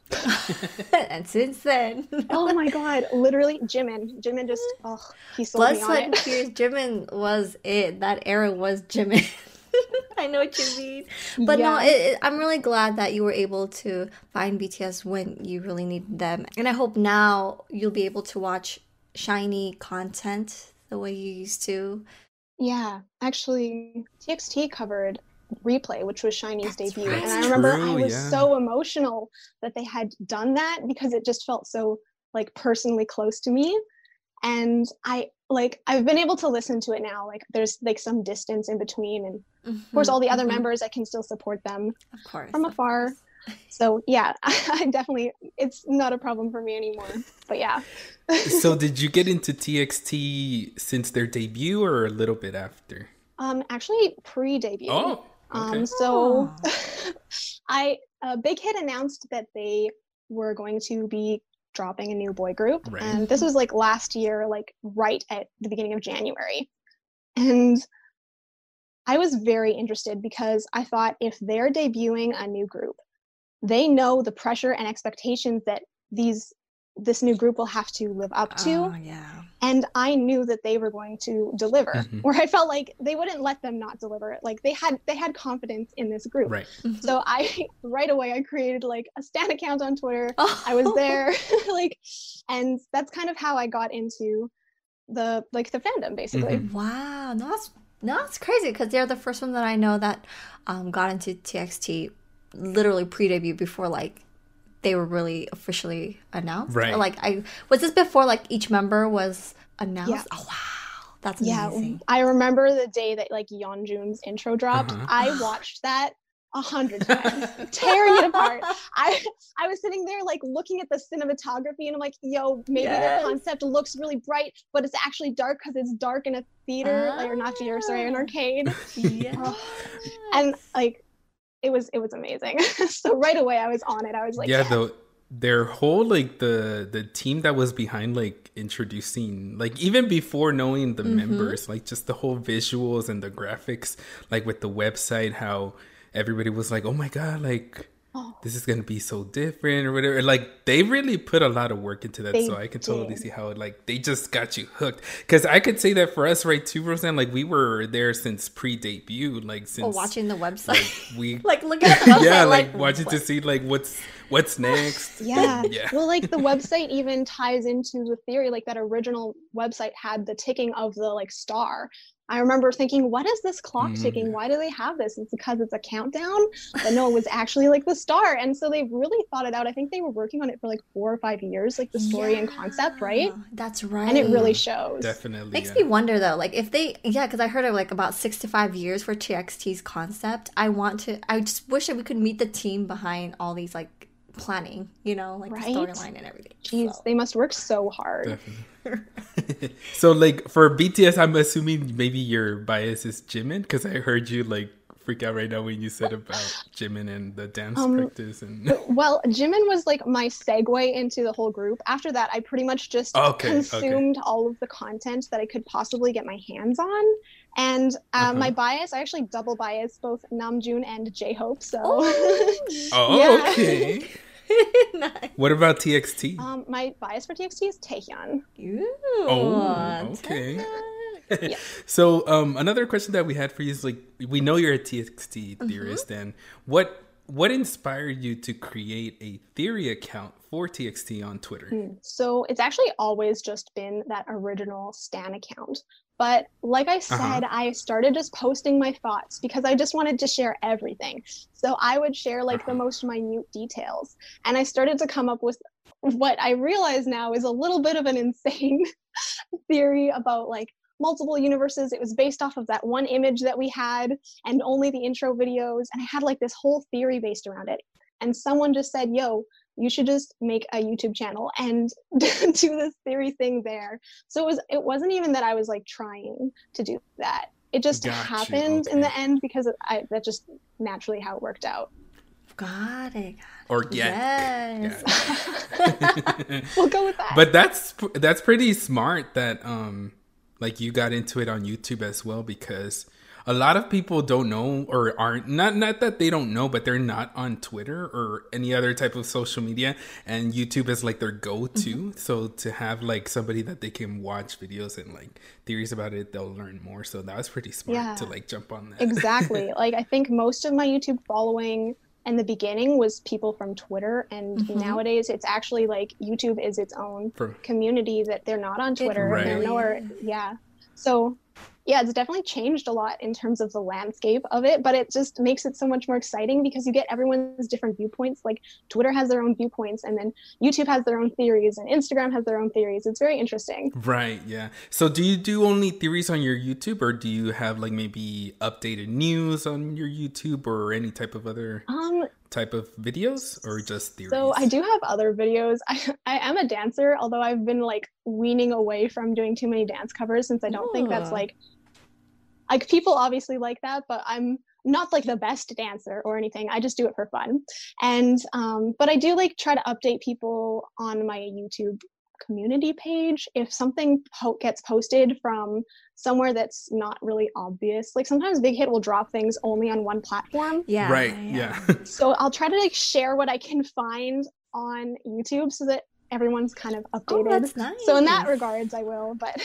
And since then. Oh my God, literally Jimin. Jimin just, oh, he sold Blood, me on Sweat it. and Tears, Jimin was it. That era was Jimin. I know what you mean. But yeah. no, it, it, I'm really glad that you were able to find B T S when you really needed them. And I hope now you'll be able to watch SHINee content the way you used to. Yeah, actually, T X T covered Replay, which was SHINee's That's debut. right. And I remember True, I was yeah. so emotional that they had done that because it just felt so like personally close to me. And I like I've been able to listen to it now. Like there's like some distance in between, and mm-hmm, of course all the other mm-hmm. members, I can still support them of course, from of afar. Course. So yeah, I, I definitely, it's not a problem for me anymore. But yeah. So did you get into T X T since their debut or a little bit after? Um, actually pre-debut. Oh. Okay. Um, so I uh, Big Hit announced that they were going to be dropping a new boy group, right. And this was like last year, like right at the beginning of January. And I was very interested because I thought if they're debuting a new group, they know the pressure and expectations that these this new group will have to live up to. Oh, yeah. And I knew that they were going to deliver, mm-hmm. where I felt like they wouldn't let them not deliver. Like they had they had confidence in this group. Right. Mm-hmm. So I right away I created like a stan account on Twitter. Oh. I was there, like, and that's kind of how I got into the like the fandom, basically. Mm-hmm. Wow, no, that's no, that's crazy because they're the first one that I know that um, got into T X T literally pre-debut before like they were really officially announced. Right. Or, like I was this before like each member was announced. Yeah. Oh wow, that's yeah, amazing. I remember the day that like Yeonjun's intro dropped. Uh-huh. I watched that a hundred times, tearing it apart. I I was sitting there like looking at the cinematography, and I'm like, yo, maybe Yes. their concept looks really bright, but it's actually dark because it's dark in a theater, Ah. like, or not theater, sorry, an arcade. Yeah. And like it was it was amazing. So right away I was on it. I was like, yeah, yes. the their whole like the the team that was behind like introducing, like even before knowing the mm-hmm. members, like just the whole visuals and the graphics, like with the website, how everybody was like, oh my god, like oh. this is gonna be so different or whatever. Like they really put a lot of work into that. They so I can totally did. see how like they just got you hooked. Because I could say that for us, right, too, Roseanne, like we were there since pre-debut, like since oh, watching the website, like, we like looking at the website, yeah, like, like watching what? to see like what's What's next? Yeah. yeah. Well, like the website even ties into the theory, like that original website had the ticking of the like star. I remember thinking, what is this clock Mm. ticking? Why do they have this? It's because it's a countdown. But no, it was actually like the star. And so they really thought it out. I think they were working on it for like four or five years, like the story and concept, right? That's right. And it really shows. Definitely. Makes yeah. me wonder though, like if they, yeah, because I heard of like about six to five years for T X T's concept. I want to, I just wish that we could meet the team behind all these like planning, you know, like Right? the storyline and everything. Jeez, So- they must work so hard. Definitely. So like for B T S, I'm assuming maybe your bias is Jimin, because I heard you like freak out right now when you said about Jimin and the dance Um, practice and Well, Jimin was like my segue into the whole group. After that, I pretty much just Okay, okay. consumed all of the content that I could possibly get my hands on. And uh, Uh-huh. my bias, I actually double bias both Namjoon and J-Hope. So oh Yeah. okay. Nice. What about T X T? um, my bias for T X T is Taehyun. Ooh, Oh, okay. Yeah. So um, another question that we had for you is like, we know you're a T X T theorist, and what what inspired you to create a theory account for T X T on Twitter? So it's actually always just been that original Stan account. But like I said, Uh-huh. I started just posting my thoughts because I just wanted to share everything. So I would share like the Uh-huh. most minute details. And I started to come up with what I realize now is a little bit of an insane theory about like multiple universes. It was based off of that one image that we had and only the intro videos. And I had like this whole theory based around it. And someone just said, yo, you should just make a YouTube channel and do this theory thing there. So it was it wasn't even that I was like trying to do that. It just Got you, happened in the okay. end because I, that's just naturally how it worked out. got it. Organic. Yes. Yeah. We'll go with that. But that's that's pretty smart that um like you got into it on YouTube as well, because a lot of people don't know or aren't not not that they don't know, but they're not on Twitter or any other type of social media, and YouTube is like their go-to. Mm-hmm. So to have like somebody that they can watch videos and like theories about it, they'll learn more. So that was pretty smart Yeah. to like jump on that. Exactly. Like I think most of my YouTube following in the beginning was people from Twitter, and Mhm. nowadays it's actually like YouTube is its own For- community that they're not on Twitter. Right. And they're nowhere. Yeah. So yeah, it's definitely changed a lot in terms of the landscape of it, but it just makes it so much more exciting because you get everyone's different viewpoints. Like Twitter has their own viewpoints, and then YouTube has their own theories, and Instagram has their own theories. It's very interesting. Right, yeah. So do you do only theories on your YouTube, or do you have like maybe updated news on your YouTube or any type of other Um, type of videos, or just theories? So I do have other videos. I, I am a dancer, although I've been like weaning away from doing too many dance covers since I don't think that's Ooh. like, like people obviously like that, but I'm not like the best dancer or anything. I just do it for fun. And, um, but I do like try to update people on my YouTube community page. If something po- gets posted from somewhere that's not really obvious, like sometimes Big Hit will drop things only on one platform. Yeah. Right, yeah. So I'll try to like share what I can find on YouTube so that everyone's kind of updated. Oh, that's nice. So in that regards, I will. But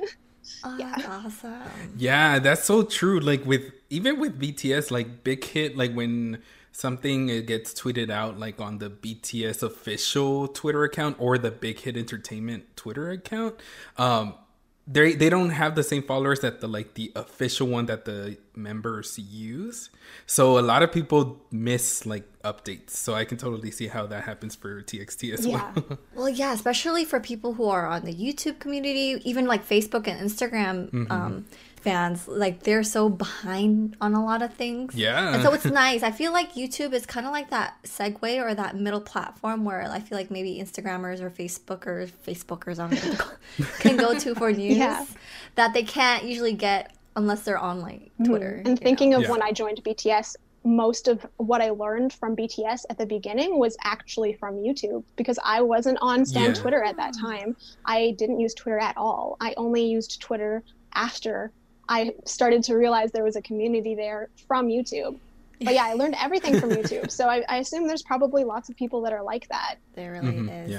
Oh, Yeah. that's awesome. Yeah, that's so true. Like with even with B T S, like Big Hit, like when something uh, gets tweeted out like on the B T S official Twitter account or the Big Hit Entertainment Twitter account, um they they don't have the same followers that the like the official one that the members use. So a lot of people miss like updates. So I can totally see how that happens for T X T as yeah, well. Well, yeah, especially for people who are on the YouTube community, even like Facebook and Instagram Mm-hmm. um, fans, like they're so behind on a lot of things. Yeah. And so it's nice. I feel like YouTube is kind of like that segue or that middle platform where I feel like maybe Instagrammers or Facebookers, Facebookers I don't know, what to call- can go to for news Yeah. that they can't usually get unless they're on like Twitter. and you thinking know? of Yeah. when I joined B T S, most of what I learned from B T S at the beginning was actually from YouTube because I wasn't on Stan Yeah. Twitter at that time. I didn't use Twitter at all. I only used Twitter after I started to realize there was a community there from YouTube. But yeah, I learned everything from YouTube. So I, I assume there's probably lots of people that are like that. There really Mhm, is. yeah.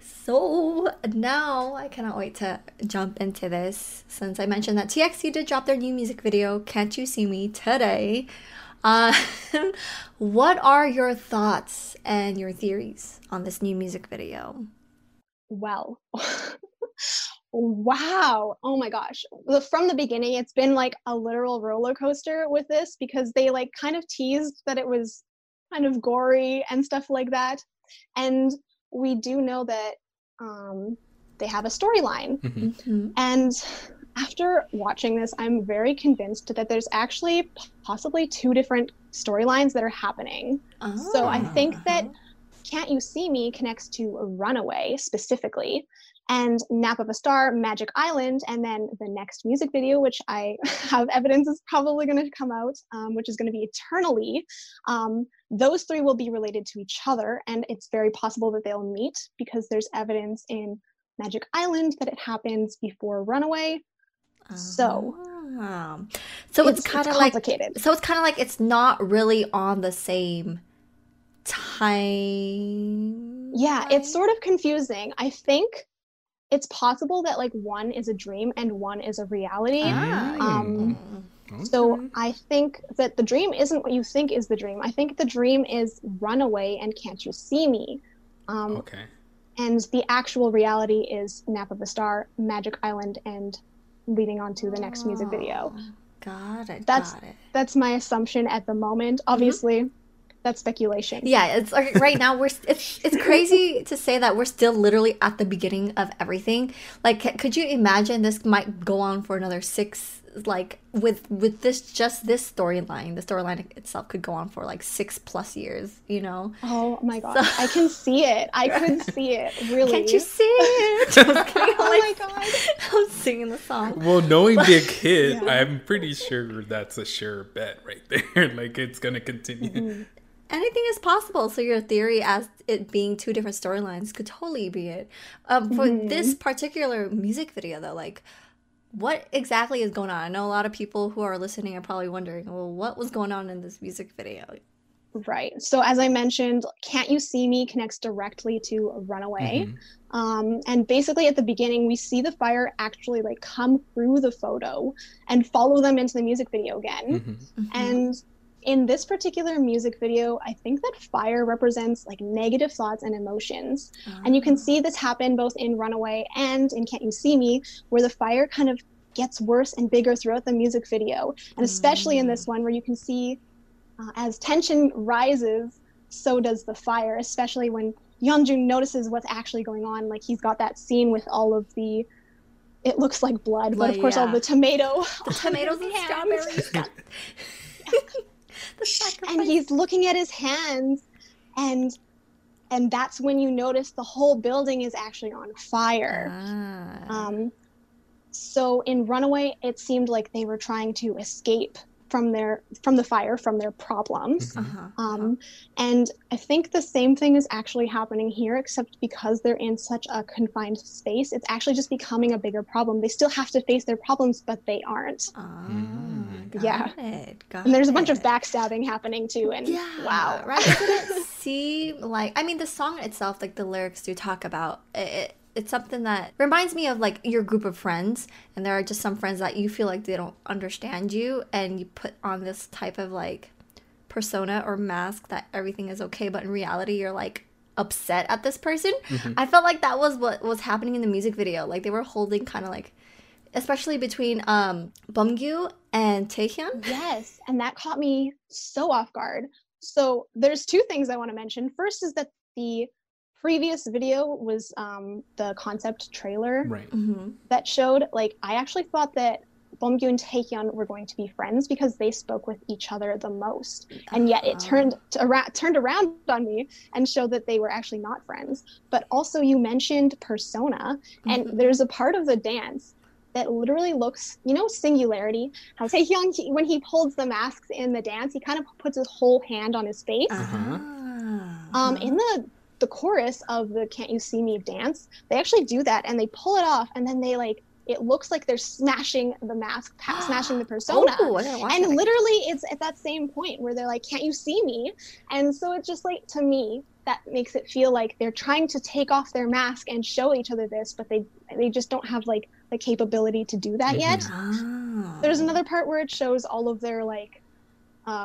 So now I cannot wait to jump into this since I mentioned that T X T did drop their new music video, Can't You See Me, today. Uh, what are your thoughts and your theories on this new music video? Well, wow. Oh my gosh. The- From the beginning, it's been like a literal roller coaster with this because they like kind of teased that it was kind of gory and stuff like that. And we do know that um, they have a storyline. Mm-hmm. Mm-hmm. And after watching this, I'm very convinced that there's actually possibly two different storylines that are happening. Oh. So I think that Can't You See Me connects to Runaway specifically, and Nap of a Star, Magic Island, and then the next music video, which I have evidence is probably going to come out, um, which is going to be Eternally. Um, those three will be related to each other, and it's very possible that they'll meet because there's evidence in Magic Island that it happens before Runaway. So, Ah. so it's, it's, kind of it's like complicated. so it's kind of like it's not really on the same time. Yeah, it's sort of confusing. I think it's possible that like one is a dream and one is a reality. Ah. Um, Okay. So I think that the dream isn't what you think is the dream. I think the dream is Runaway and Can't You See Me. Um, Okay. And the actual reality is Nap of the Star, Magic Island, and leading on to the next music video. Got it. That's got it. that's my assumption at the moment. Obviously, that's speculation. Yeah, it's like right now we're it's it's crazy to say that we're still literally at the beginning of everything. Like, c- could you imagine this might go on for another six? Like with with this just this storyline, the storyline itself could go on for like six plus years. You know? Oh my god, I can see it. I could see it. Really? Can't you see it? Just kidding. Oh Like, my god. I'm singing the song. Well, knowing Big Hit, Yeah. I'm pretty sure that's a sure bet right there. Like, it's going to continue. Mm-hmm. Anything is possible. So your theory as it being two different storylines could totally be it. Um, for Mm-hmm. this particular music video, though, like, what exactly is going on? I know a lot of people who are listening are probably wondering, well, what was going on in this music video? Right. So as I mentioned, Can't You See Me connects directly to Runaway. Mhm. Um, and basically at the beginning, we see the fire actually like come through the photo and follow them into the music video again. Mhm. And in this particular music video, I think that fire represents like negative thoughts and emotions. And you can see this happen both in Runaway and in Can't You See Me, where the fire kind of gets worse and bigger throughout the music video. And especially in this one, where you can see uh, as tension rises, so does the fire, especially when Yeonjun notices what's actually going on. Like he's got that scene with all of the, it looks like blood, but Like, of course all yeah. the tomato. The tomatoes and hands. strawberries. The sacrifice. And he's looking at his hands, and and that's when you notice the whole building is actually on fire. Ah. Um, so in Runaway, it seemed like they were trying to escape from their from the fire, from their problems. Uh-huh. Um, and I think the same thing is actually happening here, except because they're in such a confined space, it's actually just becoming a bigger problem. They still have to face their problems, but they aren't. Ah, Mm. got Yeah. it, got And there's a bunch it. of backstabbing happening too. And Yeah, wow. right? Doesn't it seem like, I mean, the song itself, like the lyrics do talk about it, it. It's something that reminds me of like your group of friends, and there are just some friends that you feel like they don't understand you, and you put on this type of like persona or mask that everything is okay, but in reality you're like upset at this person. I felt like that was what was happening in the music video. Like they were holding kind of like, especially between um Bumgyu and Taehyun. Yes, and that caught me so off guard. So there's two things I want to mention. First is that the previous video was um, the concept trailer Right. Mm-hmm. that showed, like, I actually thought that Bumgyu and Taehyun were going to be friends because they spoke with each other the most. And yet it turned to, ara- turned around on me and showed that they were actually not friends. But also you mentioned persona, and Mhm. there's a part of the dance that literally looks, you know, Singularity, how Taehyun, he, when he holds the masks in the dance, he kind of puts his whole hand on his face. Uh-huh. Ah. Um, in the the chorus of the Can't You See Me dance, they actually do that, and they pull it off, and then they like, it looks like they're smashing the mask, pa- smashing the persona. Oh, I gotta watch And that. literally it's at that same point where they're like, can't you see me? And so it's just like, to me, that makes it feel like they're trying to take off their mask and show each other this, but they they just don't have like the capability to do that Mhm. yet. Ah. There's another part where it shows all of their like um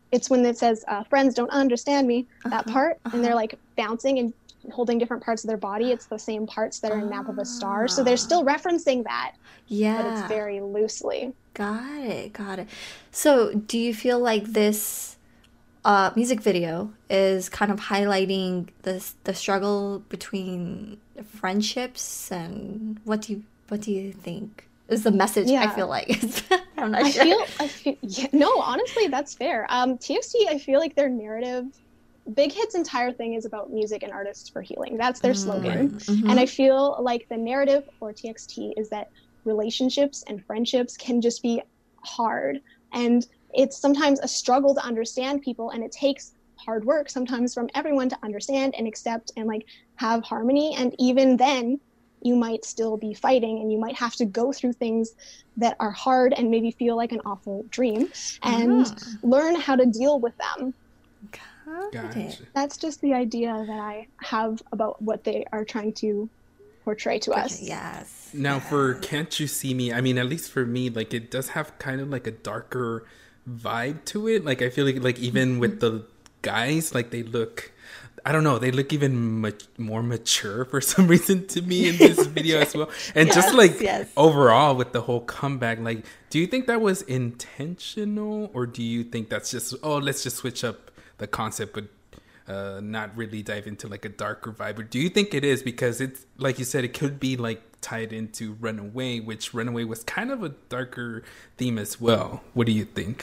it's when it says uh, friends don't understand me, that Uh-huh, part, uh-huh. and they're like bouncing and holding different parts of their body. It's the same parts that are in Map of a Star. So they're still referencing that, Yeah. but it's very loosely. Got it, got it. So, do you feel like this uh, music video is kind of highlighting the the struggle between friendships, and what do you what do you think is the message? I Yeah. feel like I'm not I sure. feel, I feel, yeah, no, honestly, that's fair. Um, T X T, I feel like their narrative, Big Hit's entire thing is about music and artists for healing. That's their slogan. Mhm. And I feel like the narrative for T X T is that relationships and friendships can just be hard. And it's sometimes a struggle to understand people, and it takes hard work sometimes from everyone to understand and accept and like have harmony. And even then, you might still be fighting, and you might have to go through things that are hard and maybe feel like an awful dream, and Ah. learn how to deal with them. Got Gotcha. it. That's just the idea that I have about what they are trying to portray to us. Yes. Now, for Can't You See Me, I mean, at least for me, like, it does have kind of like a darker vibe to it. Like, I feel like, like even with the guys, like, they look, I don't know, they look even much more mature for some reason to me in this video as well. And just Yes, like yes. overall with the whole comeback, like, do you think that was intentional, or do you think that's just, oh, let's just switch up the concept, but uh, not really dive into like a darker vibe? Or do you think it is because it's, like you said, it could be like tied into Runaway, which Runaway was kind of a darker theme as well? What do you think?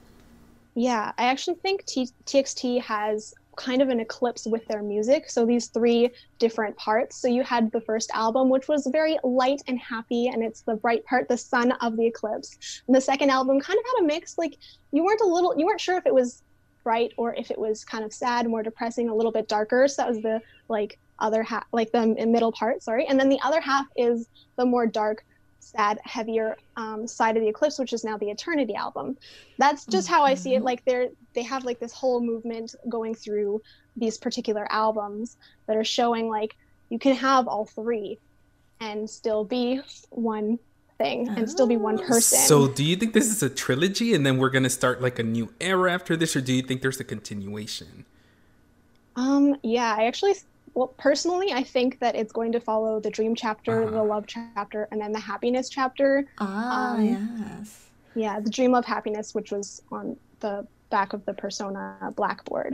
Yeah, I actually think T- TXT has kind of an eclipse with their music. So these three different parts. So you had the first album, which was very light and happy, and it's the bright part, the sun of the eclipse. And the second album kind of had a mix. Like you weren't a little, you weren't sure if it was bright or if it was kind of sad, more depressing, a little bit darker. So that was the like other half, like the middle part. Sorry, and then the other half is the more dark, sad, heavier um, side of the eclipse, which is now the Eternity album. That's just how I see it. Like they're they have like this whole movement going through these particular albums that are showing like you can have all three and still be one thing and still be one person. So do you think this is a trilogy and then we're going to start like a new era after this, or do you think there's a continuation? Um, yeah, I actually, well, personally, I think that it's going to follow the dream chapter, Uh-huh. the love chapter, and then the happiness chapter. Ah, Um, yes. Yeah, the dream, love, happiness, which was on the back of the Persona blackboard.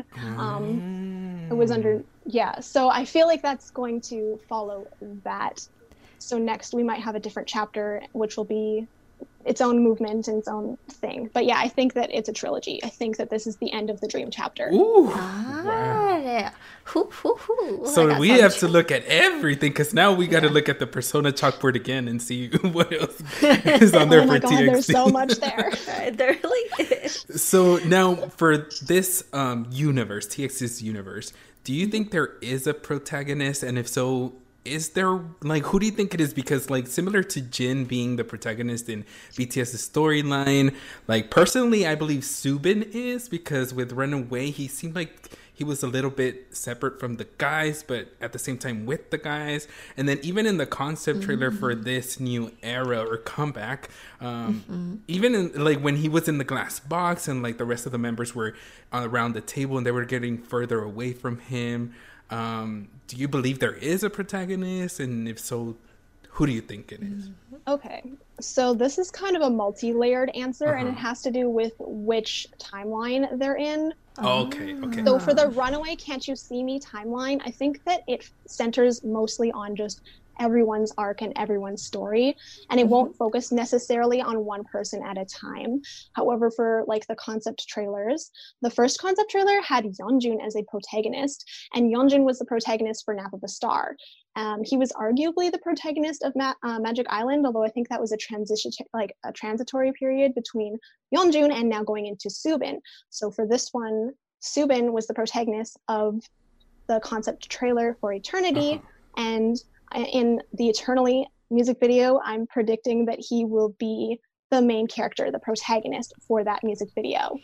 Um, it was under, yeah. So I feel like that's going to follow that. So next we might have a different chapter, which will be its own movement and its own thing. But yeah, I think that it's a trilogy. I think that this is the end of the dream chapter. Ooh. Ah, yeah. Hoo, hoo, hoo. Oh my So God, we sounds have to look at everything, because now we got to look at the Persona chalkboard again and see what else is on there Oh my for god, T X T. there's so much there. Right, there really is. So now for this um, universe, T X T's universe, do you think there is a protagonist? And if so, is there, like, who do you think it is? Because, like, similar to Jin being the protagonist in BTS's storyline, like, personally, I believe Subin is, because with Runaway, he seemed like he was a little bit separate from the guys, but at the same time with the guys. And then even in the concept trailer mm-hmm. for this new era or comeback, um, mm-hmm. even in, like, when he was in the glass box and, like, the rest of the members were around the table and they were getting further away from him, um, do you believe there is a protagonist? And if so, who do you think it is? Okay, so this is kind of a multi-layered answer, Uh-huh. and it has to do with which timeline they're in. Okay, okay. So for the Runaway Can't You See Me timeline, I think that it centers mostly on just everyone's arc and everyone's story, and it mm-hmm. won't focus necessarily on one person at a time. However, for like the concept trailers, the first concept trailer had Yeonjun as a protagonist, and Yeonjun was the protagonist for Nap of a Star. Um, he was arguably the protagonist of Ma- uh, Magic Island, although I think that was a transition, like a transitory period between Yeonjun and now going into Subin. So for this one, Subin was the protagonist of the concept trailer for Eternity, uh-huh. and in the Eternally music video, I'm predicting that he will be the main character, the protagonist for that music video.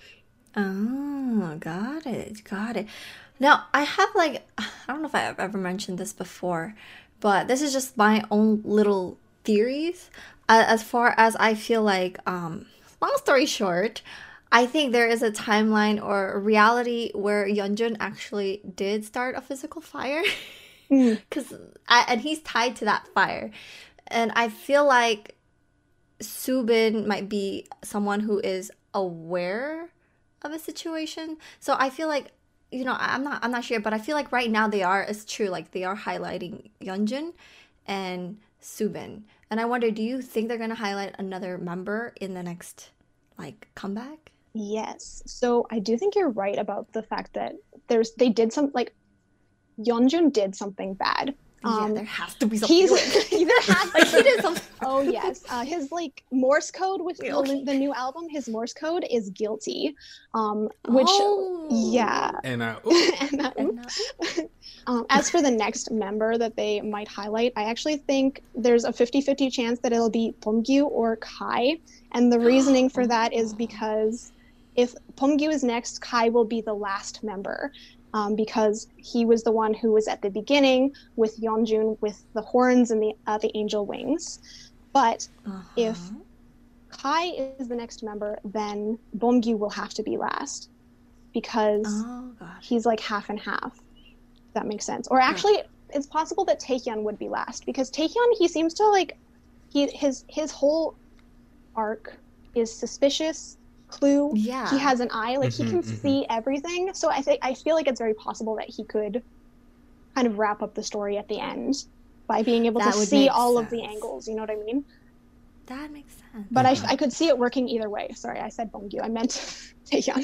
Oh, got it, got it. Now, I have like, I don't know if I've ever mentioned this before, but this is just my own little theories. Uh, as far as I feel like, um, long story short, I think there is a timeline or a reality where Yeonjun actually did start a physical fire. Because mm. and he's tied to that fire. And I feel like Soobin might be someone who is aware of a situation. So I feel like, you know, I'm not I'm not sure, but I feel like right now they are, it's true, like they are highlighting Yeonjun and Soobin. And I wonder, do you think they're going to highlight another member in the next, like, comeback? Yes. So I do think you're right about the fact that there's they did some, like, Yeonjun did something bad. Um, yeah, there has to be something. He's there has like he did something. Oh yes, uh, his like Morse code with okay. the, the new album. His Morse code is guilty, um, which oh. yeah. And, uh, and, uh, and uh, um, as for the next member that they might highlight, I actually think there's a fifty-fifty chance that it'll be Beomgyu or Kai, and the reasoning for that is because if Beomgyu is next, Kai will be the last member. Um, because he was the one who was at the beginning with Yeonjun with the horns and the uh, the angel wings. But uh-huh. if Kai is the next member, then Beomgyu will have to be last because oh, he's like half and half. If that makes sense. Or actually, yeah. it's possible that Taehyun would be last because Taehyun, he seems to like he his his whole arc is suspicious. Clue. Yeah. He has an eye, like mm-hmm, he can mm-hmm. see everything. So I think I feel like it's very possible that he could kind of wrap up the story at the end by being able that to see all sense. of the angles. You know what I mean? That makes sense. But mm-hmm. I, I could see it working either way. Sorry, I said Beomgyu. I meant Taehyun.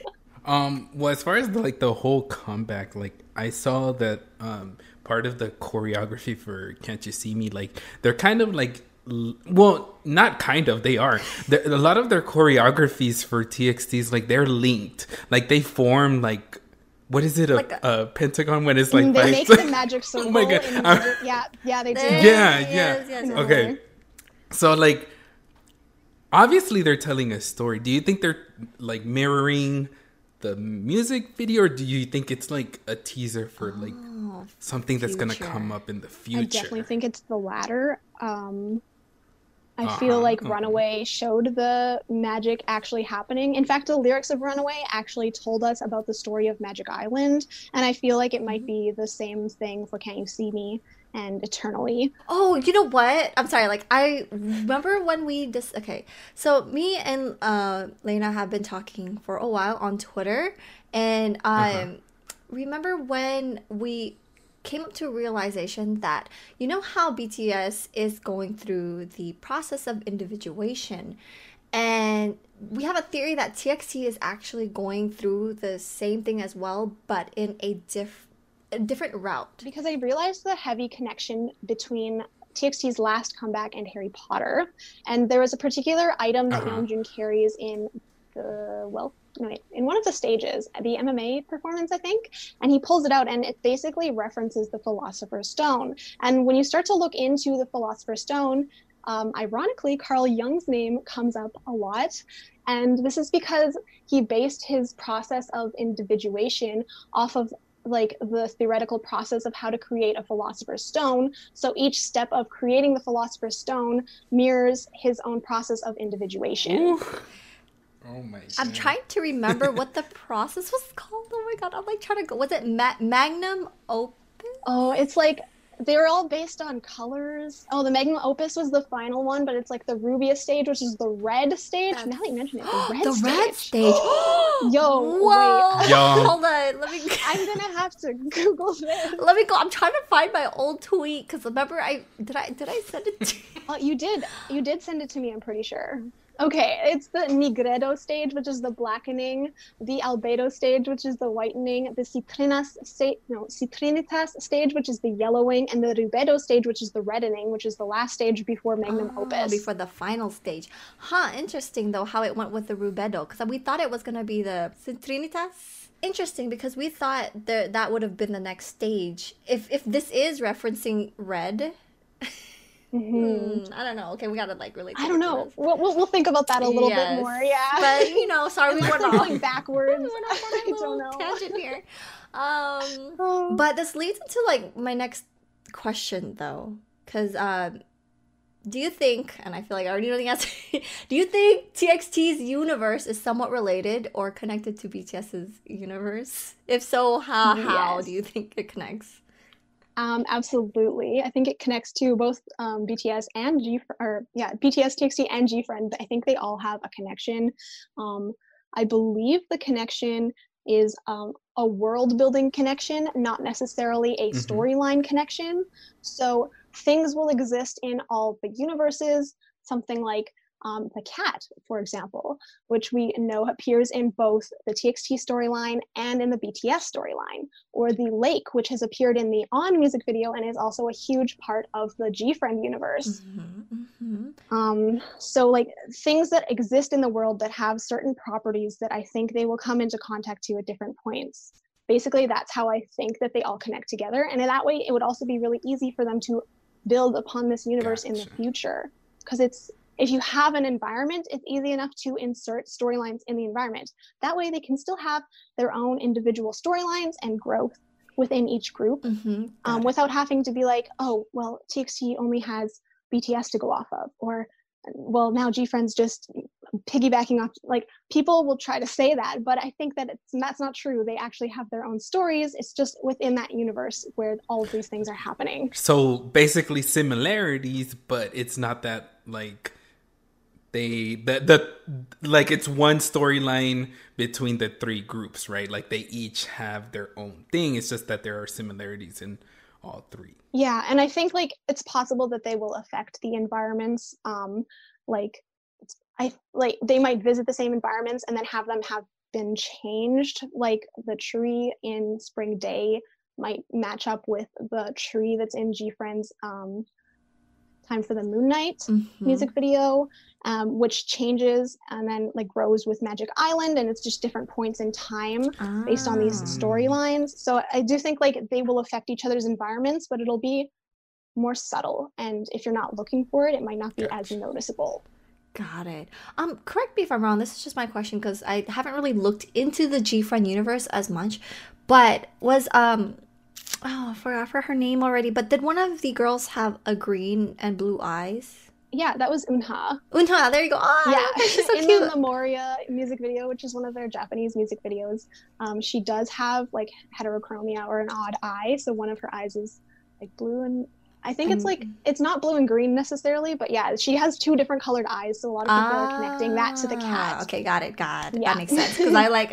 um. Well, as far as the, like the whole comeback, like I saw that um part of the choreography for "Can't You See Me," like they're kind of like. Well, not kind of. They are. They're, a lot of their choreographies for T X Ts, like they're linked. Like they form like what is it? A, like a, a pentagon when it's like they five, make the magic circle. Oh my god! In magic, yeah, yeah, they do. Yeah, yes, yeah. Yes, yes, okay. So like, obviously they're telling a story. Do you think they're like mirroring the music video, or do you think it's like a teaser for like oh, something that's gonna come up in the future? I definitely think it's the latter. Um, I uh-huh. feel like Runaway showed the magic actually happening. In fact, the lyrics of Runaway actually told us about the story of Magic Island, and I feel like it might be the same thing for Can't You See Me and Eternally. Oh, you know what? I'm sorry. Like, I remember when we just... Okay, so me and uh, Lena have been talking for a while on Twitter, and um, uh-huh. remember when we... came up to a realization that, you know how B T S is going through the process of individuation, and we have a theory that T X T is actually going through the same thing as well, but in a, diff- a different route. Because I realized the heavy connection between T X T's last comeback and Harry Potter, and there was a particular item that uh-huh. Yeonjun carries in the, well, no, wait, in one of the stages, the M M A performance, I think, and he pulls it out, and it basically references the Philosopher's Stone. And when you start to look into the Philosopher's Stone, um, ironically, Carl Jung's name comes up a lot, and this is because he based his process of individuation off of like the theoretical process of how to create a Philosopher's Stone. So each step of creating the Philosopher's Stone mirrors his own process of individuation. Ooh. Oh my god. I'm trying to remember what the process was called. Oh my god, I'm like trying to go. Was it Ma- Magnum Opus? Oh, it's like they were all based on colors. Oh, the Magnum Opus was the final one, but it's like the Rubius stage, which is the red stage. That's... Now that you mention it, the red the stage. The red stage. Yo, whoa. wait. Yo. Hold on. Let me. I'm gonna have to Google this. Let me go. I'm trying to find my old tweet because remember I did I did I send it to you? Oh, you did. You did send it to me. I'm pretty sure. Okay, it's the Nigredo stage, which is the blackening, the Albedo stage, which is the whitening, the Citrinas sta- no, Citrinitas stage, which is the yellowing, and the Rubedo stage, which is the reddening, which is the last stage before Magnum oh, Opus. Before the final stage. Huh, interesting though how it went with the Rubedo, because we thought it was going to be the Citrinitas. Interesting, because we thought that that would have been the next stage. If if this is referencing red... Mm-hmm. Hmm, I don't know. Okay, we gotta like really. I don't know. We'll, we'll we'll think about that a little yes. bit more. Yeah, but you know, sorry, we went going backwards. we went off on a I don't little know. tangent here. Um, but this leads into like my next question though, because um, do you think, and I feel like I already know the answer, do you think T X T's universe is somewhat related or connected to BTS's universe? If so, how, yes. how do you think it connects? Um, absolutely. I think it connects to both um, B T S and G, or yeah, B T S, T X T, and GFriend. I think they all have a connection. Um, I believe the connection is um, a world building connection, not necessarily a mm-hmm. storyline connection. So things will exist in all the universes, something like um, the cat, for example, which we know appears in both the T X T storyline and in the B T S storyline, or the lake, which has appeared in the On music video and is also a huge part of the GFriend universe. Mm-hmm, mm-hmm. Um, so like things that exist in the world that have certain properties that I think they will come into contact to at different points. Basically, that's how I think that they all connect together. And in that way, it would also be really easy for them to build upon this universe gotcha. in the future. Because it's if you have an environment, it's easy enough to insert storylines in the environment. That way they can still have their own individual storylines and growth within each group mm-hmm. um, without having to be like, oh, well, T X T only has B T S to go off of. Or, well, now GFriend's just piggybacking off. Like, people will try to say that, but I think that it's, that's not true. They actually have their own stories. It's just within that universe where all of these things are happening. So basically similarities, but it's not that, like... They the the like it's one storyline between the three groups, right? Like they each have their own thing. It's just that there are similarities in all three. Yeah, and I think like it's possible that they will affect the environments. Um, like I like they might visit the same environments and then have them have been changed. Like the tree in Spring Day might match up with the tree that's in GFriend's um Time for the Moon Night mm-hmm. music video, um, which changes and then like grows with Magic Island, and it's just different points in time ah. based on these storylines. So I do think like they will affect each other's environments, but it'll be more subtle, and if you're not looking for it, it might not be gotcha. as noticeable. Got it. Um, correct me if I'm wrong. This is just my question because I haven't really looked into the GFriend universe as much, but was um. Oh, I forgot for her name already. But did one of the girls have a green and blue eyes? Yeah, that was Unha. Unha, there you go. Oh, yeah, she's so in cute. the Memoria music video, which is one of their Japanese music videos, um, she does have like heterochromia or an odd eye. So one of her eyes is like blue and I think it's like it's not blue and green necessarily, but yeah, she has two different colored eyes. So a lot of people ah, are connecting that to the cat. Okay, got it, got it. Yeah. That makes sense because I like.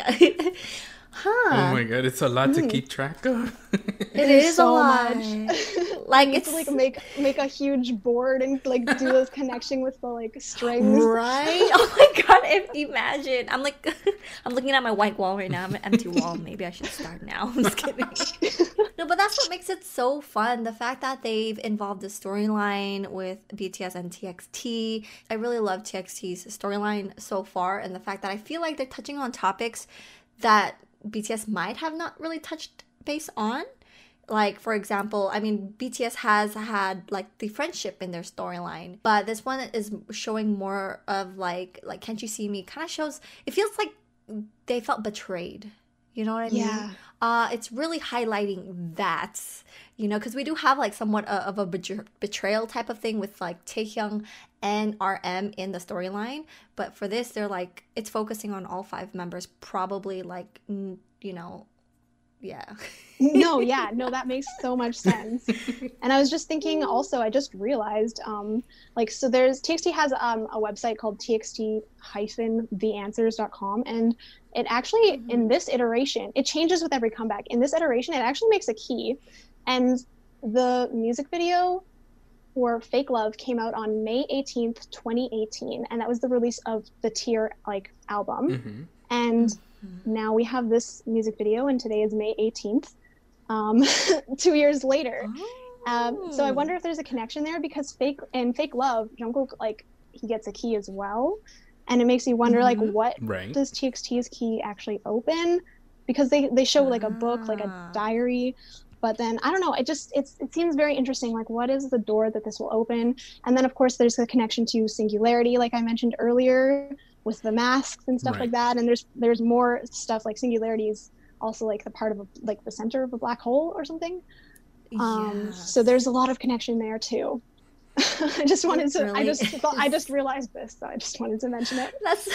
Huh. Oh my god, it's a lot to keep track of. It is so a lot. Much. Like it's it's like make make a huge board and like do this connection with the like strings. Right? Oh my god, if, imagine. I'm like I'm looking at my white wall right now. I'm an empty wall. Maybe I should start now. I'm just kidding. No, but that's what makes it so fun. The fact that they've involved the storyline with B T S and T X T. I really love T X T's storyline so far, and the fact that I feel like they're touching on topics that B T S might have not really touched base on. Like, for example, I mean, B T S has had, like, the friendship in their storyline. But this one is showing more of, like, like Can't You See Me? Kind of shows, it feels like they felt betrayed. You know what I mean? Yeah. Uh, it's really highlighting that, you know, because we do have, like, somewhat of a betrayal type of thing with, like, Taehyung and R M in the storyline. But for this, they're, like, it's focusing on all five members, probably, like, you know, yeah. no, yeah, no, that makes so much sense. And I was just thinking also, I just realized, um, like, so there's, T X T has um, a website called T X T the answers dot com, and it actually, mm-hmm. in this iteration, it changes with every comeback. In this iteration, it actually makes a key, and the music video for Fake Love came out on May eighteenth, twenty eighteen, and that was the release of the Tear, like, album. Mm-hmm. And mm-hmm. now we have this music video, and today is May eighteenth, um, two years later. Oh. Um, so I wonder if there's a connection there, because Fake and Fake Love, Jungkook, like, he gets a key as well, and it makes you wonder, mm-hmm. like, what right. does T X T's key actually open? Because they they show like a book, like a diary. But then, I don't know, it just, it's, it seems very interesting. Like, what is the door that this will open? And then, of course, there's the connection to Singularity, like I mentioned earlier, with the masks and stuff right. like that. And there's there's more stuff, like Singularity is also, like, the part of, a, like, the center of a black hole or something. Yes. Um, so there's a lot of connection there, too. I just wanted to. really I just thought, I just realized this, so I just wanted to mention it. That's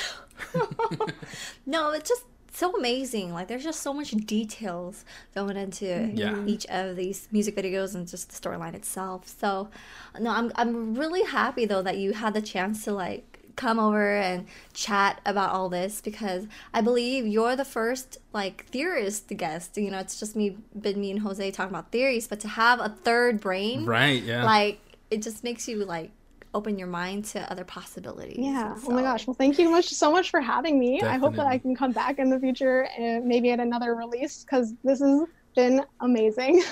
no, it's just so amazing. Like there's just so much details going into Yeah. each of these music videos and just the storyline itself. So no, I'm I'm really happy though that you had the chance to like come over and chat about all this, because I believe you're the first like theorist guest. You know, it's just me been me and Jose talking about theories, but to have a third brain, Right, yeah. like it just makes you like open your mind to other possibilities. Yeah. And Oh my so- gosh. Well, thank you much so much for having me. I hope that I Definitely. can come back in the future and maybe at another release, because this has been amazing.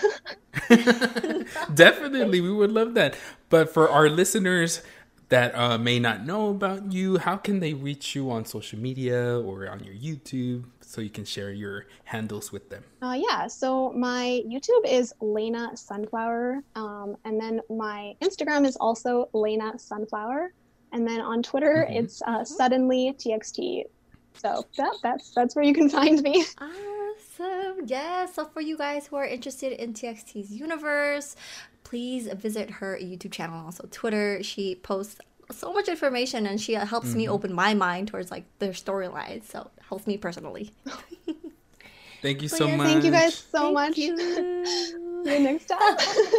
Definitely, we would love that. But for our listeners that uh, may not know about you, how can they reach you on social media or on your YouTube so you can share your handles with them? Uh, yeah, so my YouTube is Lena Sunflower, um, and then my Instagram is also Lena Sunflower, and then on Twitter Mhm. it's uh, Suddenly T X T. So that, that's that's where you can find me. Awesome. Yeah. So for you guys who are interested in T X T's universe, please visit her YouTube channel and also Twitter. She posts so much information and she helps me open my mind towards like their storylines. So it helps me personally. Thank you But so yeah, much. Thank you guys so Thank much. you. See you next time.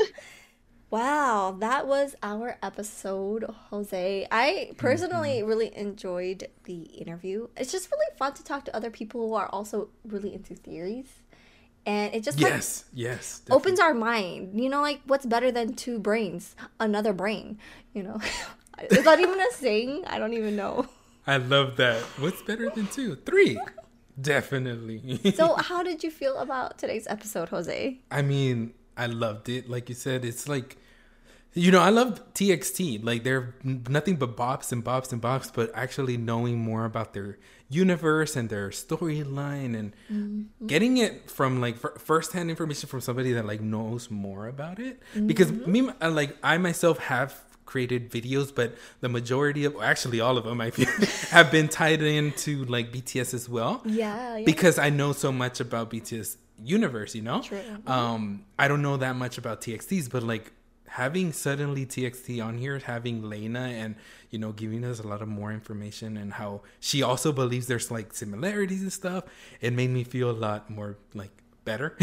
Wow, that was our episode, Jose. I personally Mm-hmm. really enjoyed the interview. It's just really fun to talk to other people who are also really into theories. And it just like Yes, yes. opens our mind. You know, like what's better than two brains? Another brain. You know, is that even a saying? I don't even know. I love that. What's better than two? Three. Definitely. So, how did you feel about today's episode, Jose? I mean, I loved it. Like you said, it's like, you know, I love T X T. Like they're nothing but bops and bops and bops, but actually knowing more about their universe and their storyline and Mm-hmm. getting it from like f- firsthand information from somebody that like knows more about it. Because Mm-hmm. me, uh, like I myself have created videos, but the majority of, actually all of them, I feel, have been tied into like B T S as well. Yeah, yeah. Because I know so much about B T S universe, you know? True. Um, I don't know that much about T X Ts, but like having suddenly T X T on here, having Lena and, you know, giving us a lot of more information and how she also believes there's like similarities and stuff, it made me feel a lot more like better.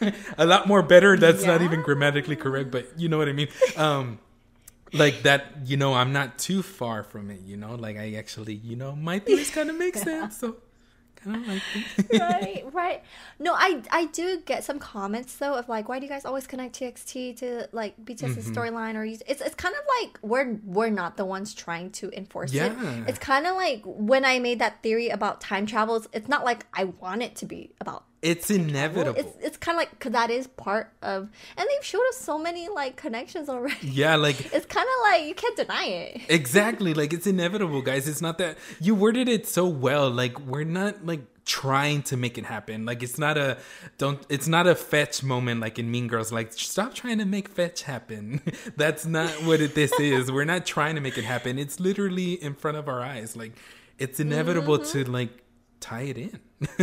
A lot more better. That's not even grammatically correct, but you know what I mean? Um, like that, you know, I'm not too far from it, you know, like I actually, you know, my theories kind of make sense. So kind of like it. Right, right. No, I I do get some comments though of like, why do you guys always connect T X T to like BTS's Mm-hmm. storyline? Or use, it's it's kind of like we're we're not the ones trying to enforce it. Yeah. It's kind of like when I made that theory about time travels. It's not like I want it to be about. It's Well, inevitable. it's it's kind of like, because that is part of, and they've showed us so many like connections already. Yeah, like It's kind of like you can't deny it. exactly, like it's inevitable, guys. It's not that you worded it so well. Like we're not like trying to make it happen. Like it's not a don't. It's not a fetch moment like in Mean Girls. Like stop trying to make fetch happen. That's not what it, this is. We're not trying to make it happen. It's literally in front of our eyes. Like it's inevitable Mm-hmm. to like tie it in.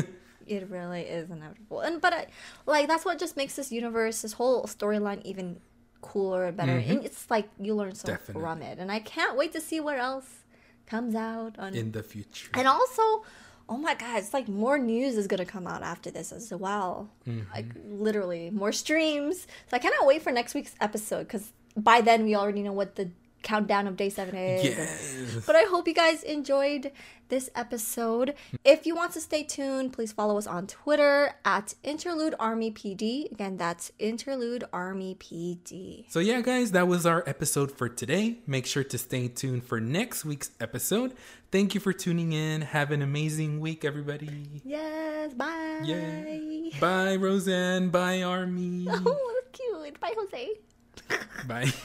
It really is inevitable, and but I, like that's what just makes this universe, this whole storyline, even cooler and better. And it's like you learn so Definitely. from it, and I can't wait to see what else comes out on. In the future. And also, oh my god, it's like more news is gonna come out after this as well. Like literally more streams. So I cannot wait for next week's episode, because by then we already know what the countdown of day seven is. Yes. But I hope you guys enjoyed this episode. If you want to stay tuned, please follow us on Twitter at Interlude Army P D. Again, that's Interlude Army P D. So yeah, guys, that was our episode for today. Make sure to stay tuned for next week's episode. Thank you for tuning in. Have an amazing week, everybody. Yes, bye. Yeah. Bye, Roseanne. Bye, Army. Oh, that's cute. Bye, Jose. Bye.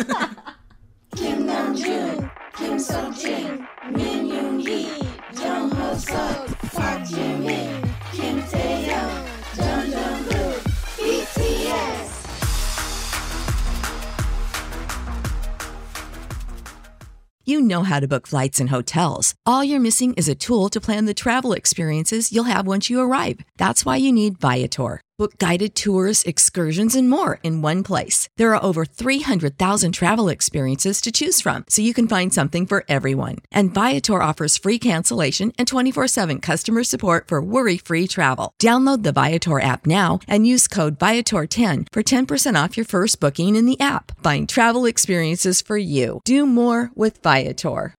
Kim Namjoon, Kim Seokjin, Min Yoongi, Jung Hoseok, Park Jimin, Kim Taehyung, Jung Jungkook, B T S. You know how to book flights and hotels. All you're missing is a tool to plan the travel experiences you'll have once you arrive. That's why you need Viator. Book guided tours, excursions, and more in one place. There are over three hundred thousand travel experiences to choose from, so you can find something for everyone. And Viator offers free cancellation and twenty-four seven customer support for worry-free travel. Download the Viator app now and use code Viator ten for ten percent off your first booking in the app. Find travel experiences for you. Do more with Viator.